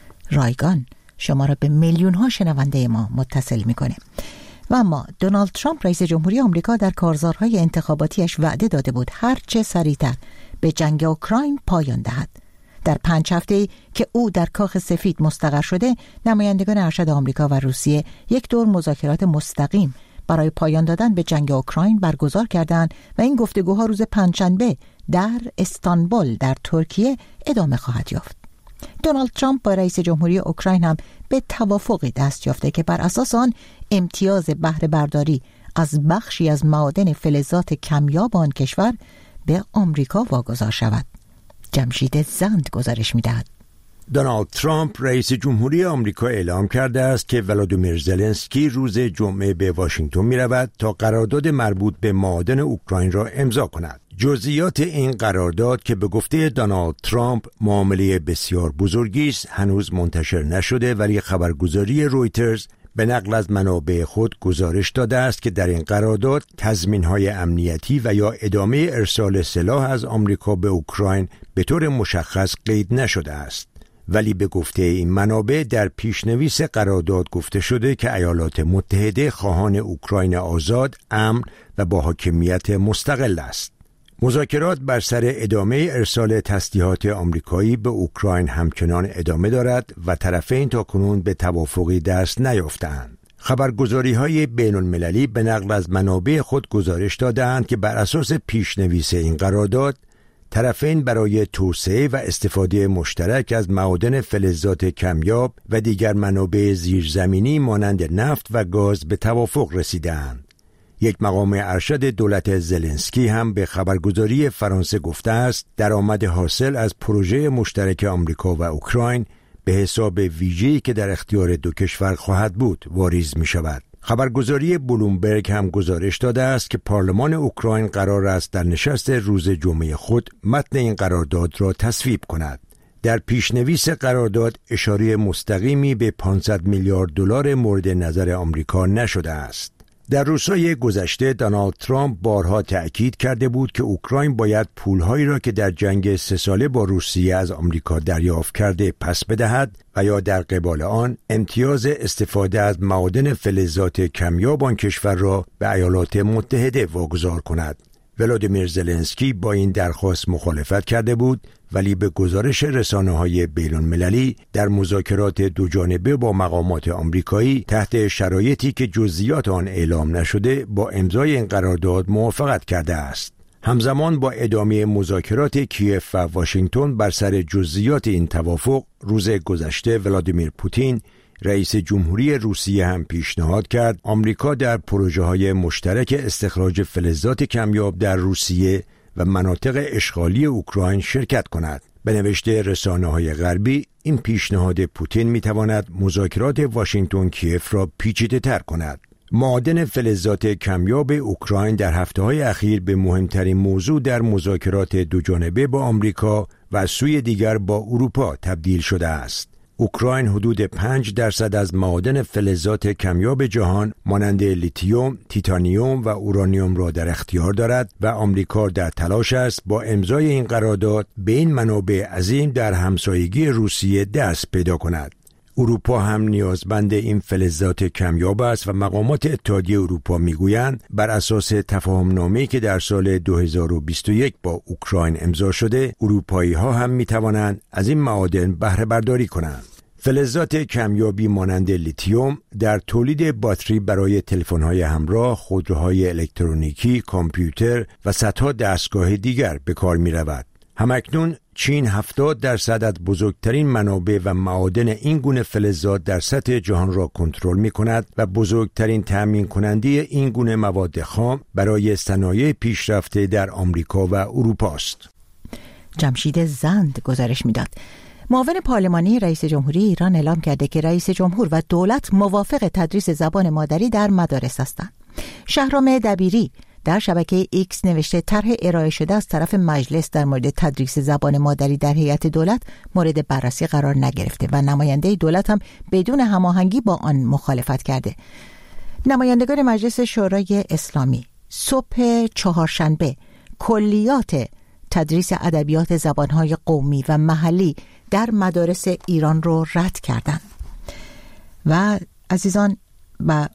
رایگان شما را به میلیون ها شنونده ما متصل میکنه. و اما دونالد ترامپ رئیس جمهوری آمریکا در کارزارهای انتخاباتیش وعده داده بود هر چه سریعتر به جنگ اوکراین پایان دهد. در 5 هفته که او در کاخ سفید مستقر شده، نمایندگان ارشد آمریکا و روسیه یک دور مذاکرات مستقیم برای پایان دادن به جنگ اوکراین برگزار کردند و این گفتگوها روز پنجشنبه در استانبول در ترکیه ادامه خواهد یافت. دونالد ترامپ با رئیس جمهوری اوکراین هم به توافقی دست یافته که بر اساس آن امتیاز بهره برداری از بخشی از معادن فلزات کمیاب آن کشور به آمریکا واگذار شود. جمشید زند گزارش می‌دهد. دونالد ترامپ رئیس جمهوری آمریکا اعلام کرده است که ولادیمیر زلنسکی روز جمعه به واشنگتن می‌رود تا قرارداد مربوط به معادن اوکراین را امضا کند. جزئیات این قرارداد که به گفته دونالد ترامپ معامله بسیار بزرگی است هنوز منتشر نشده، ولی خبرگزاری رویترز به نقل از منابع خود گزارش داده است که در این قرارداد تضمین‌های امنیتی و یا ادامه ارسال سلاح از آمریکا به اوکراین به طور مشخص قید نشده است. ولی به گفته این منابع در پیشنویس قرارداد گفته شده که ایالات متحده خواهان اوکراین آزاد، امن و با حاکمیت مستقل است. مذاکرات بر سر ادامه ارسال تسلیحات آمریکایی به اوکراین همچنان ادامه دارد و طرفین تاکنون به توافقی دست نیافتند. خبرگزاری‌های بین‌المللی به نقل از منابع خود گزارش دادند که بر اساس پیشنویس این قرارداد طرفین برای توسعه و استفاده مشترک از معادن فلزات کمیاب و دیگر منابع زیرزمینی مانند نفت و گاز به توافق رسیدند. یک مقام ارشد دولت زلنسکی هم به خبرگزاری فرانسه گفته است درآمد حاصل از پروژه مشترک آمریکا و اوکراین به حساب ویژه‌ای که در اختیار دو کشور خواهد بود واریز می شود. خبرگزاری بلومبرگ هم گزارش داده است که پارلمان اوکراین قرار است در نشست روز جمعه خود متن این قرارداد را تصویب کند. در پیشنویس قرارداد اشاره مستقیمی به 500 میلیارد دلار مورد نظر آمریکا نشده است. در روزهای گذشته دونالد ترامپ بارها تأکید کرده بود که اوکراین باید پولهایی را که در جنگ 3 ساله با روسیه از آمریکا دریافت کرده پس بدهد و یا در قبال آن امتیاز استفاده از معادن فلزات کمیاب آن کشور را به ایالات متحده واگذار کند. ولادیمیر زلنسکی با این درخواست مخالفت کرده بود، ولی به گزارش رسانه‌های بین‌المللی در مذاکرات دوجانبه با مقامات آمریکایی تحت شرایطی که جزئیات آن اعلام نشده با امضای این قرارداد موافقت کرده است. همزمان با ادامه مذاکرات کیف و واشنگتن بر سر جزئیات این توافق، روز گذشته ولادیمیر پوتین رئیس جمهوری روسیه هم پیشنهاد کرد آمریکا در پروژه‌های مشترک استخراج فلزات کمیاب در روسیه و مناطق اشغالی اوکراین شرکت کند. به نوشته رسانه‌های غربی این پیشنهاد پوتین می‌تواند مذاکرات واشنگتن کیف را پیچیده‌تر کند. معادن فلزات کمیاب اوکراین در هفته‌های اخیر به مهمترین موضوع در مذاکرات دوجانبه با آمریکا و از سوی دیگر با اروپا تبدیل شده است. اوکراین حدود 5% از معادن فلزات کمیاب جهان مانند لیتیوم، تیتانیوم و اورانیوم را در اختیار دارد و آمریکا در تلاش است با امضای این قرارداد به این منابع عظیم در همسایگی روسیه دست پیدا کند. اروپا هم نیازمند این فلزات کمیاب است و مقامات اتحادیه اروپا میگویند بر اساس تفاهم‌نامه‌ای که در سال 2021 با اوکراین امضا شده، اروپایی‌ها هم میتوانند از این معادن بهره برداری کنند. فلزات کمیابی مانند لیتیوم در تولید باتری برای تلفن‌های همراه، خودروهای الکترونیکی، کامپیوتر و صدها دستگاه دیگر به کار می‌رود. همکنون چین 70% از بزرگترین منابع و معادن این گونه فلزات در سطح جهان را کنترل می‌کند و بزرگترین تامین کننده این گونه مواد خام برای صنایع پیشرفته در آمریکا و اروپا است. جمشید زند گزارش می‌داد. معاون پارلمانی رئیس جمهوری ایران اعلام کرده که رئیس جمهور و دولت موافق تدریس زبان مادری در مدارس هستند. شهرام دبیری در شبکه ایکس نوشته طرح ارائه شده از طرف مجلس در مورد تدریس زبان مادری در هیئت دولت مورد بررسی قرار نگرفته و نماینده دولت هم بدون هماهنگی با آن مخالفت کرده. نمایندگان مجلس شورای اسلامی صبح چهارشنبه کلیات تدریس ادبیات زبانهای قومی و محلی در مدارس ایران رو رد کردند. و عزیزان، و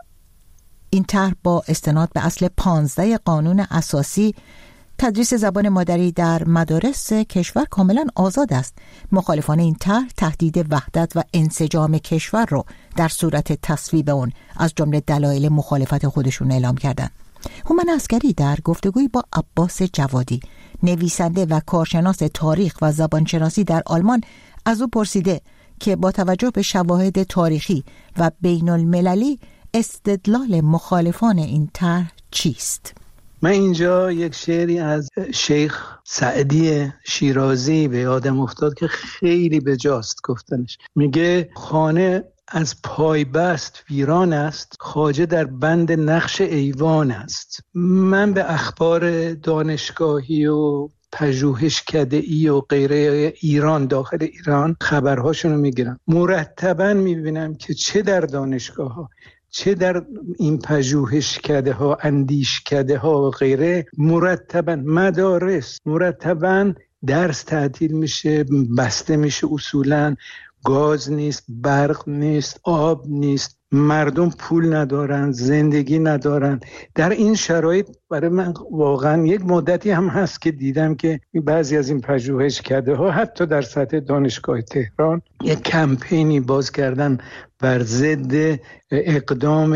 این طرح با استناد به اصل 15 قانون اساسی تدریس زبان مادری در مدارس کشور کاملا آزاد است. مخالفان این طرح تهدید وحدت و انسجام کشور رو در صورت تصویب اون از جمله دلایل مخالفت خودشون اعلام کردند. هومن عسکری در گفتگویی با عباس جوادی، نویسنده و کارشناس تاریخ و زبانشناسی در آلمان، از او پرسیده که با توجه به شواهد تاریخی و بین المللی استدلال مخالفان این طرح چیست؟ من اینجا یک شعری از شیخ سعدی شیرازی به یادم افتاد که خیلی بجاست گفتنش. میگه خانه از پای بست ویران است، خواجه در بند نقش ایوان است. من به اخبار دانشگاهی و پژوهشکده‌ای و غیره ایران، داخل ایران خبرهاشونو میگیرم. مرتباً میبینم که چه در دانشگاه ها، چه در این پژوهشکده ها، اندیشکده ها و غیره، مرتباً مدارس مرتباً درس تعطیل میشه، بسته میشه. اصولاً گاز نیست، برق نیست، آب نیست، مردم پول ندارن، زندگی ندارن. در این شرایط برای من واقعا یک مدتی هم هست که دیدم که بعضی از این پژوهشکده ها حتی در سطح دانشگاه تهران یک کمپینی باز کردن بر ضد اقدام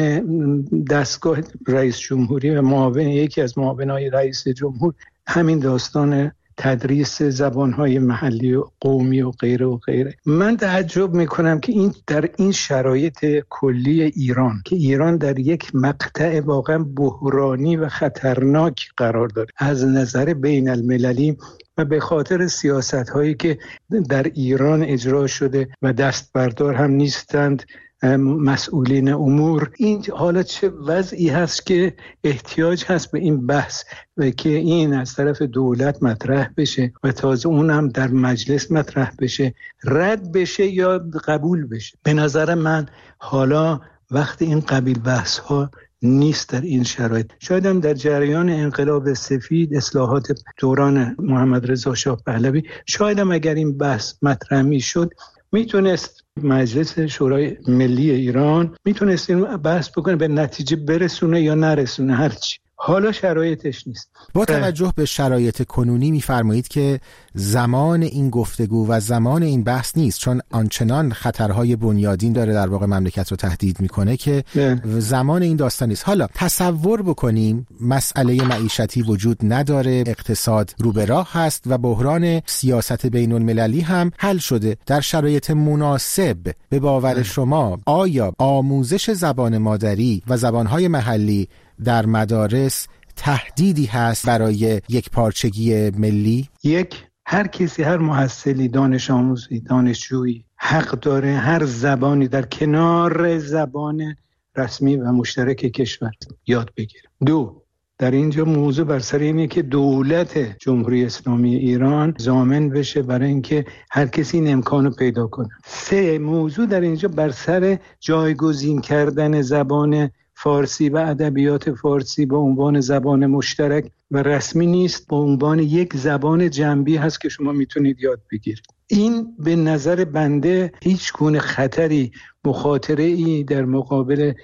دستگاه رئیس جمهوری و معاون یکی از معاونای رئیس جمهور، همین داستان تدریس زبانهای محلی و قومی و غیره و غیره. من تعجب میکنم که این در این شرایط کلی ایران، که ایران در یک مقطع واقعا بحرانی و خطرناک قرار داره از نظر بین المللی و به خاطر سیاست هایی که در ایران اجرا شده و دست بردار هم نیستند مسئولین امور، این حالا چه وضعی هست که احتیاج هست به این بحث و که این از طرف دولت مطرح بشه و تازه اون هم در مجلس مطرح بشه، رد بشه یا قبول بشه. به نظر من حالا وقت این قبیل بحث ها نیست در این شرایط. شاید هم در جریان انقلاب سفید، اصلاحات دوران محمد رضا شاه پهلوی، شاید هم اگر این بحث مطرح می شد میتونست مجلس شورای ملی ایران میتونست این بحث بکنه، به نتیجه برسونه یا نرسونه، هرچی. حالا شرایطش نیست. با توجه به شرایط کنونی میفرمایید که زمان این گفتگو و زمان این بحث نیست، چون آنچنان خطرهای بنیادین داره در واقع مملکت رو تهدید میکنه که زمان این داستان نیست. حالا تصور بکنیم مسئله معیشتی وجود نداره، اقتصاد رو به راه هست و بحران سیاست بین المللی هم حل شده. در شرایط مناسب به باور شما آیا آموزش زبان مادری و زبانهای محلی در مدارس تهدیدی هست برای یک پارچگی ملی؟ هر کسی، هر محصلی، دانش آموزی، دانشجویی حق داره هر زبانی در کنار زبان رسمی و مشترک کشور یاد بگیره. 2، در اینجا موضوع بر سر اینه که دولت جمهوری اسلامی ایران ضامن بشه برای اینکه هر کسی این امکانو پیدا کنه. 3، موضوع در اینجا بر سر جایگزین کردن زبان فارسی و ادبیات فارسی به عنوان زبان مشترک و رسمی نیست، به عنوان یک زبان جنبی هست که شما میتونید یاد بگیرید. این به نظر بنده هیچ گونه خطری، مخاطره‌ای در مقابل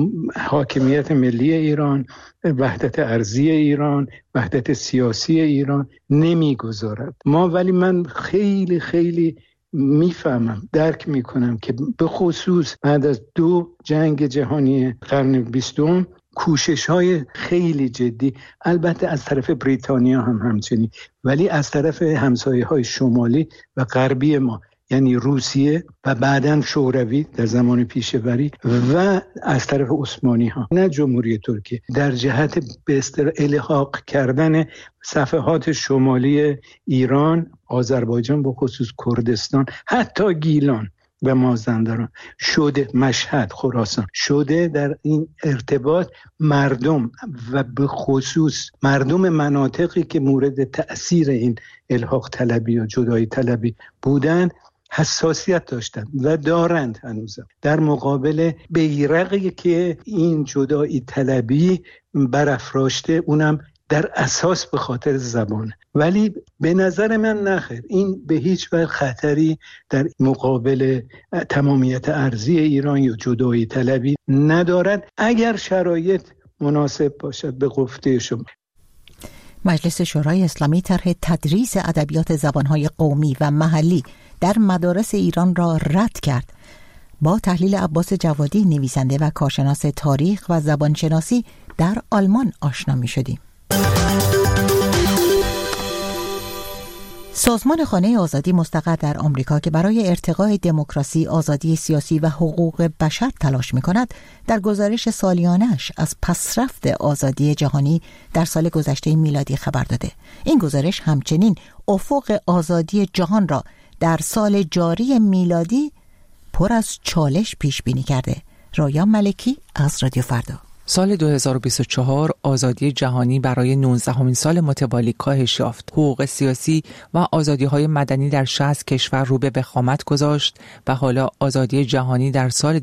حاکمیت ملی ایران، وحدت ارضی ایران، وحدت سیاسی ایران نمیگذارد. ولی من خیلی خیلی میفهمم، درک میکنم که به خصوص بعد از 2 جنگ جهانی قرن 20 کوشش‌های خیلی جدی، البته از طرف بریتانیا همچنین، ولی از طرف همسایه‌های شمالی و غربی ما، یعنی روسیه و بعداً شوروی در زمان پیشوری و از طرف عثمانی ها، نه جمهوری ترکیه، در جهت به اصطلاح الحاق کردن صفحات شمالی ایران، آذربایجان، به خصوص کردستان، حتی گیلان و مازندران شده، مشهد، خراسان شده. در این ارتباط مردم و به خصوص مردم مناطقی که مورد تأثیر این الحاق طلبی و جدایی طلبی بودند حساسیت داشتند و دارند هنوزم در مقابل بیرقی که این جدایی طلبی برافراشته، اونم در اساس به خاطر زبانه. ولی به نظر من نخیر، این به هیچ وجه خطری در مقابل تمامیت ارضی ایران یا جدایی طلبی ندارد اگر شرایط مناسب باشد. به گفته شما مجلس شورای اسلامی طرح تدریس ادبیات زبانهای قومی و محلی در مدارس ایران را رد کرد. با تحلیل عباس جوادی، نویسنده و کارشناس تاریخ و زبانشناسی، در آلمان آشنا می شدیم. سازمان خانه آزادی مستقر در آمریکا که برای ارتقای دموکراسی، آزادی سیاسی و حقوق بشر تلاش می‌کند، در گزارش سالیانه‌اش از پسرفت آزادی جهانی در سال گذشته میلادی خبر داده. این گزارش همچنین افق آزادی جهان را در سال جاری میلادی پر از چالش پیش بینی کرده. رایان ملکی از رادیو فردا. سال 2024 آزادی جهانی برای 19مین سال متوالی کاهش یافت. حقوق سیاسی و آزادی‌های مدنی در 60 کشور رو به وخامت گذاشت و حالا آزادی جهانی در سال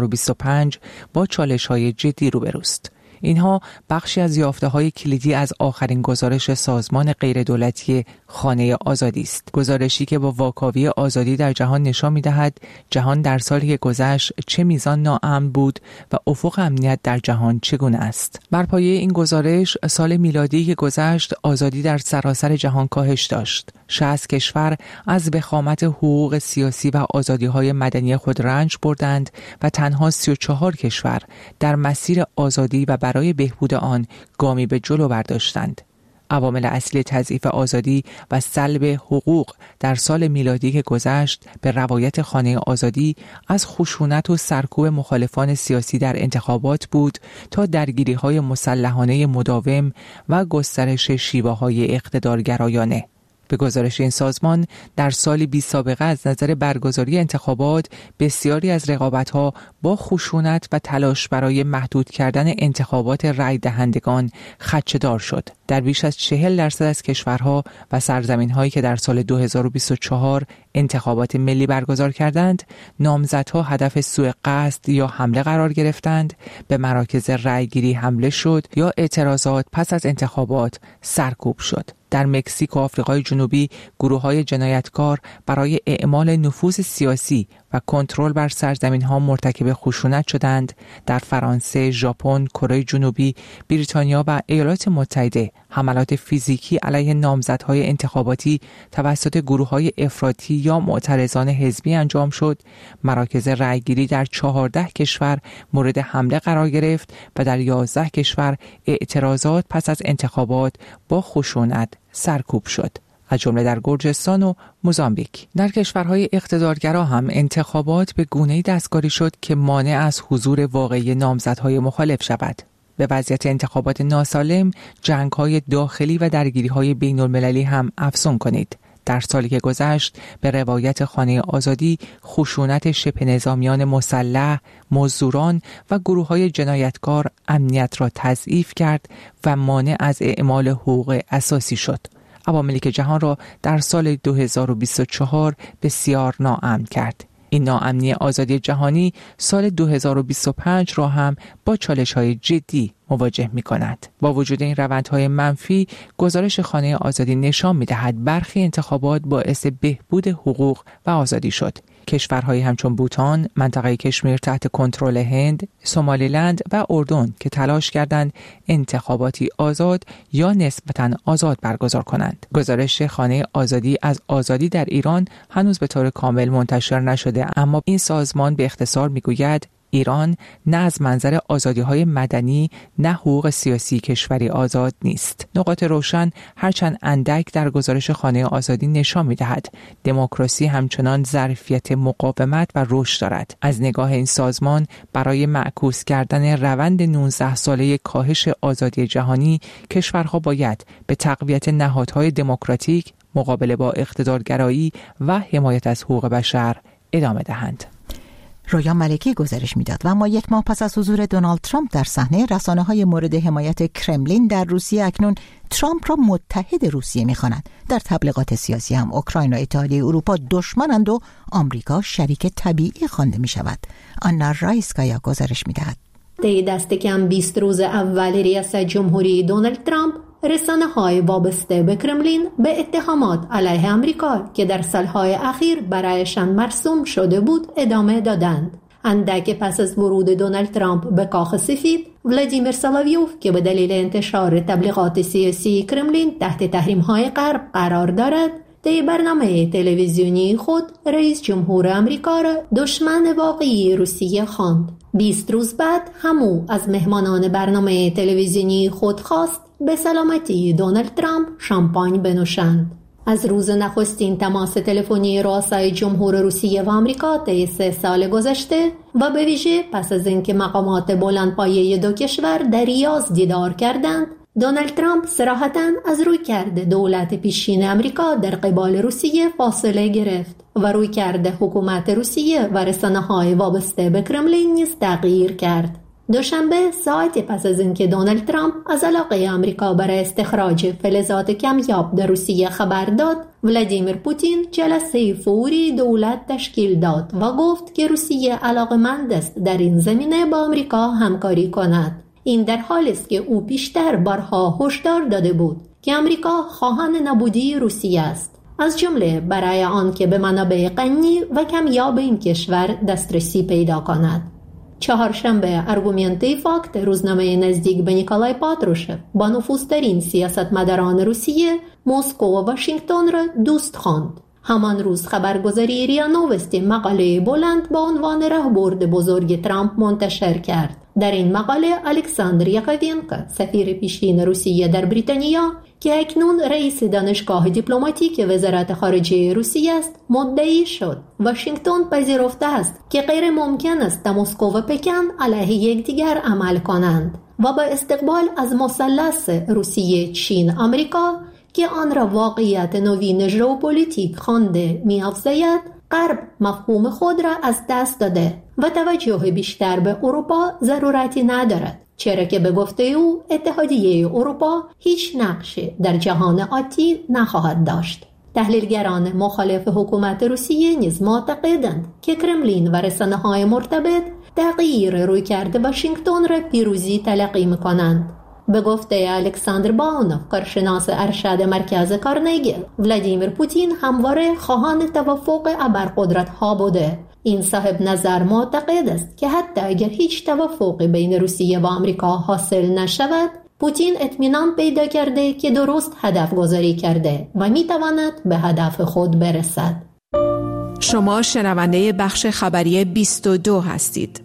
2025 با چالش‌های جدی روبروست. اینها بخشی از یافته‌های کلیدی از آخرین گزارش سازمان غیردولتی خانه آزادی است. گزارشی که با واکاوی آزادی در جهان نشان می‌دهد جهان در سالی که گذشت چه میزان ناامن بود و افق امنیت در جهان چگونه است. بر پایه این گزارش سال میلادی که گذشت آزادی در سراسر جهان کاهش داشت. 60 کشور از وخامت حقوق سیاسی و آزادی‌های مدنی خود رنج بردند و تنها 34 کشور در مسیر آزادی و برای بهبود آن گامی به جلو برداشتند. عوامل اصلی تضعیف آزادی و سلب حقوق در سال میلادی که گذشت به روایت خانه آزادی از خشونت و سرکوب مخالفان سیاسی در انتخابات بود تا درگیری‌های مسلحانه مداوم و گسترش شیوه‌های اقتدارگرایانه. به گزارش این سازمان در سالی بی سابقه از نظر برگزاری انتخابات بسیاری از رقابت‌ها با خشونت و تلاش برای محدود کردن انتخابات رای دهندگان خدشه‌دار شد. در بیش از 40% از کشورها و سرزمین‌هایی که در سال 2024 انتخابات ملی برگزار کردند، نامزدها هدف سوء قصد یا حمله قرار گرفتند، به مراکز رایگیری حمله شد یا اعتراضات پس از انتخابات سرکوب شد. در مکزیک و آفریقای جنوبی گروه‌های جنایتکار برای اعمال نفوذ سیاسی و کنترل بر سرزمین‌ها مرتکب خشونت شدند. در فرانسه، ژاپن، کره جنوبی، بریتانیا و ایالات متحده حملات فیزیکی علیه نامزدهای انتخاباتی توسط گروه‌های افراطی یا معترضان حزبی انجام شد. مراکز رأیگیری در 14 کشور مورد حمله قرار گرفت و در 11 کشور اعتراضات پس از انتخابات با خشونت سرکوب شد، از جمله در گرجستان و موزامبیک. در کشورهای اقتدارگرا هم انتخابات به گونه‌ای دستکاری شد که مانع از حضور واقعی نامزدهای مخالف شود. به وضعیت انتخابات ناسالم، جنگ‌های داخلی و درگیری‌های بین‌المللی هم افزون کنید. در سالی که گذشت به روایت خانه آزادی خشونت شبه نظامیان مسلح، مزدوران و گروه‌های جنایتکار امنیت را تضعیف کرد و مانع از اعمال حقوق اساسی شد. عواملی که جهان را در سال 2024 بسیار ناامن کرد. این ناامنی آزادی جهانی سال 2025 را هم با چالش‌های جدی مواجه می‌کند. با وجود این روندهای منفی، گزارش خانه آزادی نشان می‌دهد برخی انتخابات باعث بهبود حقوق و آزادی شد. کشورهایی همچون بوتان، منطقه کشمیر تحت کنترل هند، سومالیلند و اردن که تلاش کردند انتخاباتی آزاد یا نسبتاً آزاد برگزار کنند. گزارش خانه آزادی از آزادی در ایران هنوز به طور کامل منتشر نشده، اما این سازمان به اختصار میگوید ایران نه از منظر آزادی‌های مدنی نه حقوق سیاسی کشوری آزاد نیست. نقاط روشن هرچند اندک در گزارش خانه آزادی نشان می‌دهد دموکراسی همچنان ظرفیت مقاومت و رشد دارد. از نگاه این سازمان برای معکوس کردن روند 19 ساله کاهش آزادی جهانی کشورها باید به تقویت نهادهای دموکراتیک، مقابله با اقتدارگرایی و حمایت از حقوق بشر ادامه دهند. رویا ملکی گزارش میداد. و اما 1 ماه پس از حضور دونالد ترامپ در صحنه، رسانه‌های مورد حمایت کرملین در روسیه اکنون ترامپ را متحد روسیه می‌خوانند. در تبلیغات سیاسی هم اوکراین و ایتالیا اروپا دشمنند و آمریکا شریک طبیعی خوانده می‌شود. آنا رایسکایا گزارش میدهد. طی دست کم 20 روز اول ریاست جمهوری دونالد ترامپ، رسانه‌های وابسته به کرملین به اتهامات علیه آمریکا که در سالهای اخیر برایشان مرسوم شده بود ادامه دادند. اندک پس از ورود دونالد ترامپ به کاخ سفید، ولادیمیر سولاویوف که به دلیل انتشار تبلیغات سیاسی کرملین تحت تحریم‌های غرب قرار دارد، طی برنامه تلویزیونی خود رئیس جمهور آمریکا را دشمن واقعی روسیه خواند. 20 روز بعد همو از مهمانان برنامه تلویزیونی خود خواست به سلامتی دونالد ترامپ شامپاین بنوشند. از روز نخستین تماس تلفنی رؤسای جمهور روسیه و آمریکا طی 3 سال گذشته و به ویژه پس از اینکه مقامات بلندپایه دو کشور در ریاض دیدار کردند، دونالد ترامپ صراحتاً از رویکرد دولت پیشین آمریکا در قبال روسیه فاصله گرفت و رویکرد حکومت روسیه و رسانه‌های وابسته به کرملین نیز تغییر کرد. دوشنبه ساعتی پس از اینکه دونالد ترامپ از علاقه آمریکا برای استخراج فلزات کمیاب در روسیه خبر داد، ولادیمیر پوتین جلسه فوری دولت تشکیل داد و گفت که روسیه علاقه‌مند است در این زمینه با آمریکا همکاری کند. این در حالی است که او پیشتر بارها هشدار داده بود که آمریکا خواهان نابودی روسیه است، از جمله برای آن که به منابع غنی و کمیاب این کشور دسترسی پیدا کند. چهارشنبه آرگومنتی فاکت، روزنامه نزدیک به نیکولای پاتروشف، با نفوذترین سیاستمداران روسیه، مسکو و واشنگتن را دوست خواند. همان روز خبرگزاری ریا نووستی مقاله بلند با عنوان راهبرد بزرگ ترامپ منتشر کرد. در این مقاله الکساندر یاکوینکو، سفیر پیشین روسیه در بریتانیا که اکنون رئیس دانشگاه دیپلماتیک وزارت خارجه روسیه است، مدعی شد واشنگتن پذیرفته است که غیر ممکن است مسکو و پکن علیه یکدیگر عمل کنند و با استقبال از مثلث روسیه، چین، آمریکا که آن را واقعیت نوین ژئوپلیتیک خوانده می‌افزاید، غرب مفهوم خود را از دست داده و توجه بیشتر به اروپا ضرورتی ندارد، چرا که به گفته او اتحادیه اروپا هیچ نقشی در جهان آتی نخواهد داشت. تحلیلگران مخالف حکومت روسیه نیز معتقدند که کرملین و رسانه‌های مرتبط تغییر رویکرد واشنگتن را پیروزی تلقی می‌کنند. به گفته الکساندر باونوف، کارشناس ارشد مرکز کارنگی، ولادیمیر پوتین همواره خواهان توافق ابرقدرت‌ها بوده. این صاحب نظر معتقد است که حتی اگر هیچ توافقی بین روسیه و آمریکا حاصل نشود، پوتین اطمینان پیدا کرده که درست هدف گذاری کرده و میتواند به هدف خود برسد. شما شنونده بخش خبری 22 هستید.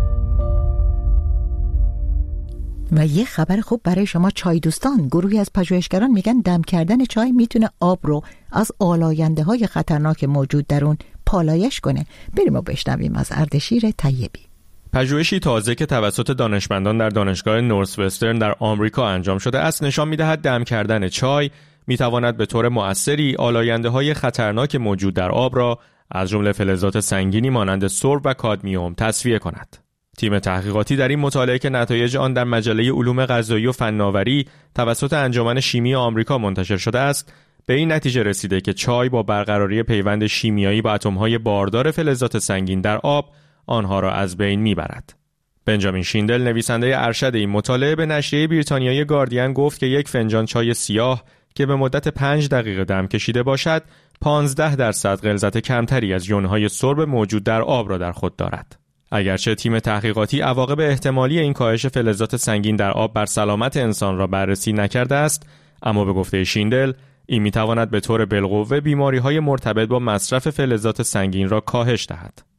و یه خبر خوب برای شما چای دوستان. گروهی از پژوهشگران میگن دم کردن چای میتونه آب رو از آلاینده‌های خطرناک موجود در اون پالایش کنه. بریم و بشنویم از اردشیر طیبی. پژوهشی تازه که توسط دانشمندان در دانشگاه نورث وسترن در آمریکا انجام شده است نشان می‌دهد دم کردن چای میتواند به طور مؤثری آلاینده‌های خطرناک موجود در آب را از جمله فلزات سنگینی مانند سرب و کادمیوم تصفیه کند. تیم تحقیقاتی در این مطالعه که نتایج آن در مجله علوم غذایی و فناوری توسط انجمن شیمی آمریکا منتشر شده است، به این نتیجه رسیده که چای با برقراری پیوند شیمیایی با اتم‌های باردار فلزات سنگین در آب آنها را از بین میبرد. بنجامین شیندل، نویسنده ارشد این مطالعه، به نشریه بریتانیایی گاردین گفت که یک فنجان چای سیاه که به مدت 5 دقیقه دم کشیده باشد 15% غلظت کمتری از یون‌های سرب موجود در آب را در خود دارد. اگرچه تیم تحقیقاتی عواقب احتمالی این کاهش فلزات سنگین در آب بر سلامت انسان را بررسی نکرده است، اما به گفته شیندل این میتواند به طور بالقوه بیماری‌های مرتبط با مصرف فلزات سنگین را کاهش دهد.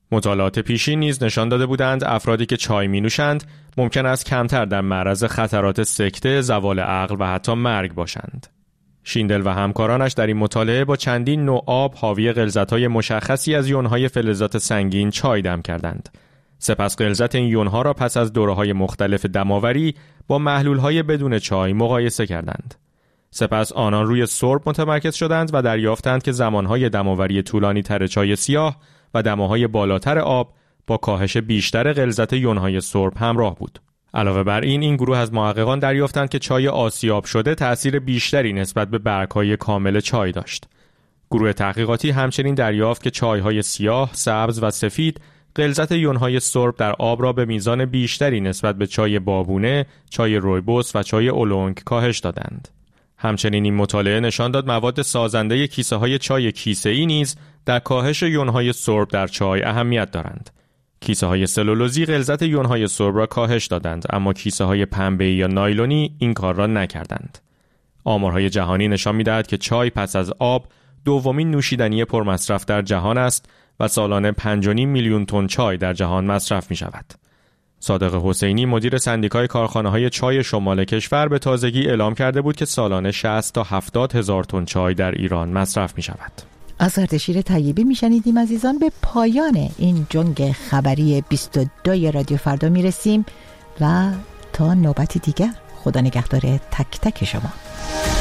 مطالعات پیشین نیز نشان داده بودند افرادی که چای می‌نوشند ممکن است کمتر در معرض خطرات سکته، زوال عقل و حتی مرگ باشند. شیندل و همکارانش در این مطالعه با چندین نوع آب حاوی غلظت‌های مشخصی از یون‌های فلزات سنگین چای دم کردند. سپس غلظت این یون‌ها را پس از دوره‌های مختلف دماوری با محلول‌های بدون چای مقایسه کردند. سپس آنان روی سرب متمرکز شدند و دریافتند که زمانهای دماوری طولانی تر چای سیاه و دماهای بالاتر آب با کاهش بیشتر غلظت یون‌های سرب همراه بود. علاوه بر این گروه از محققان دریافتند که چای آسیاب شده تأثیر بیشتری نسبت به برگ‌های کامل چای داشت. گروه تحقیقاتی همچنین دریافت که چای‌های سیاه، سبز و سفید غلظت یون‌های سرب در آب را به میزان بیشتری نسبت به چای بابونه، چای رویبوس و چای اولونگ کاهش دادند. همچنین این مطالعه نشان داد مواد سازنده کیسه‌های چای کیسه‌ای نیز در کاهش یون‌های سرب در چای اهمیت دارند. کیسه‌های سلولوزی غلظت یون‌های سرب را کاهش دادند، اما کیسه‌های پنبه‌ای یا نایلونی این کار را نکردند. آمارهای جهانی نشان می‌دهد که چای پس از آب دومین نوشیدنی پرمصرف در جهان است و سالانه 5.5 میلیون تن چای در جهان مصرف می‌شود. صادق حسینی مدیر سندیکای کارخانه‌های چای شمال کشور به تازگی اعلام کرده بود که سالانه 60 تا 70 هزار تن چای در ایران مصرف می‌شود. از اردشیر طیبی میشنیدیم عزیزان. به پایان این جنگ خبری 22 رادیو فردا میرسیم و تا نوبت دیگر خدا نگهدار تک تک شما.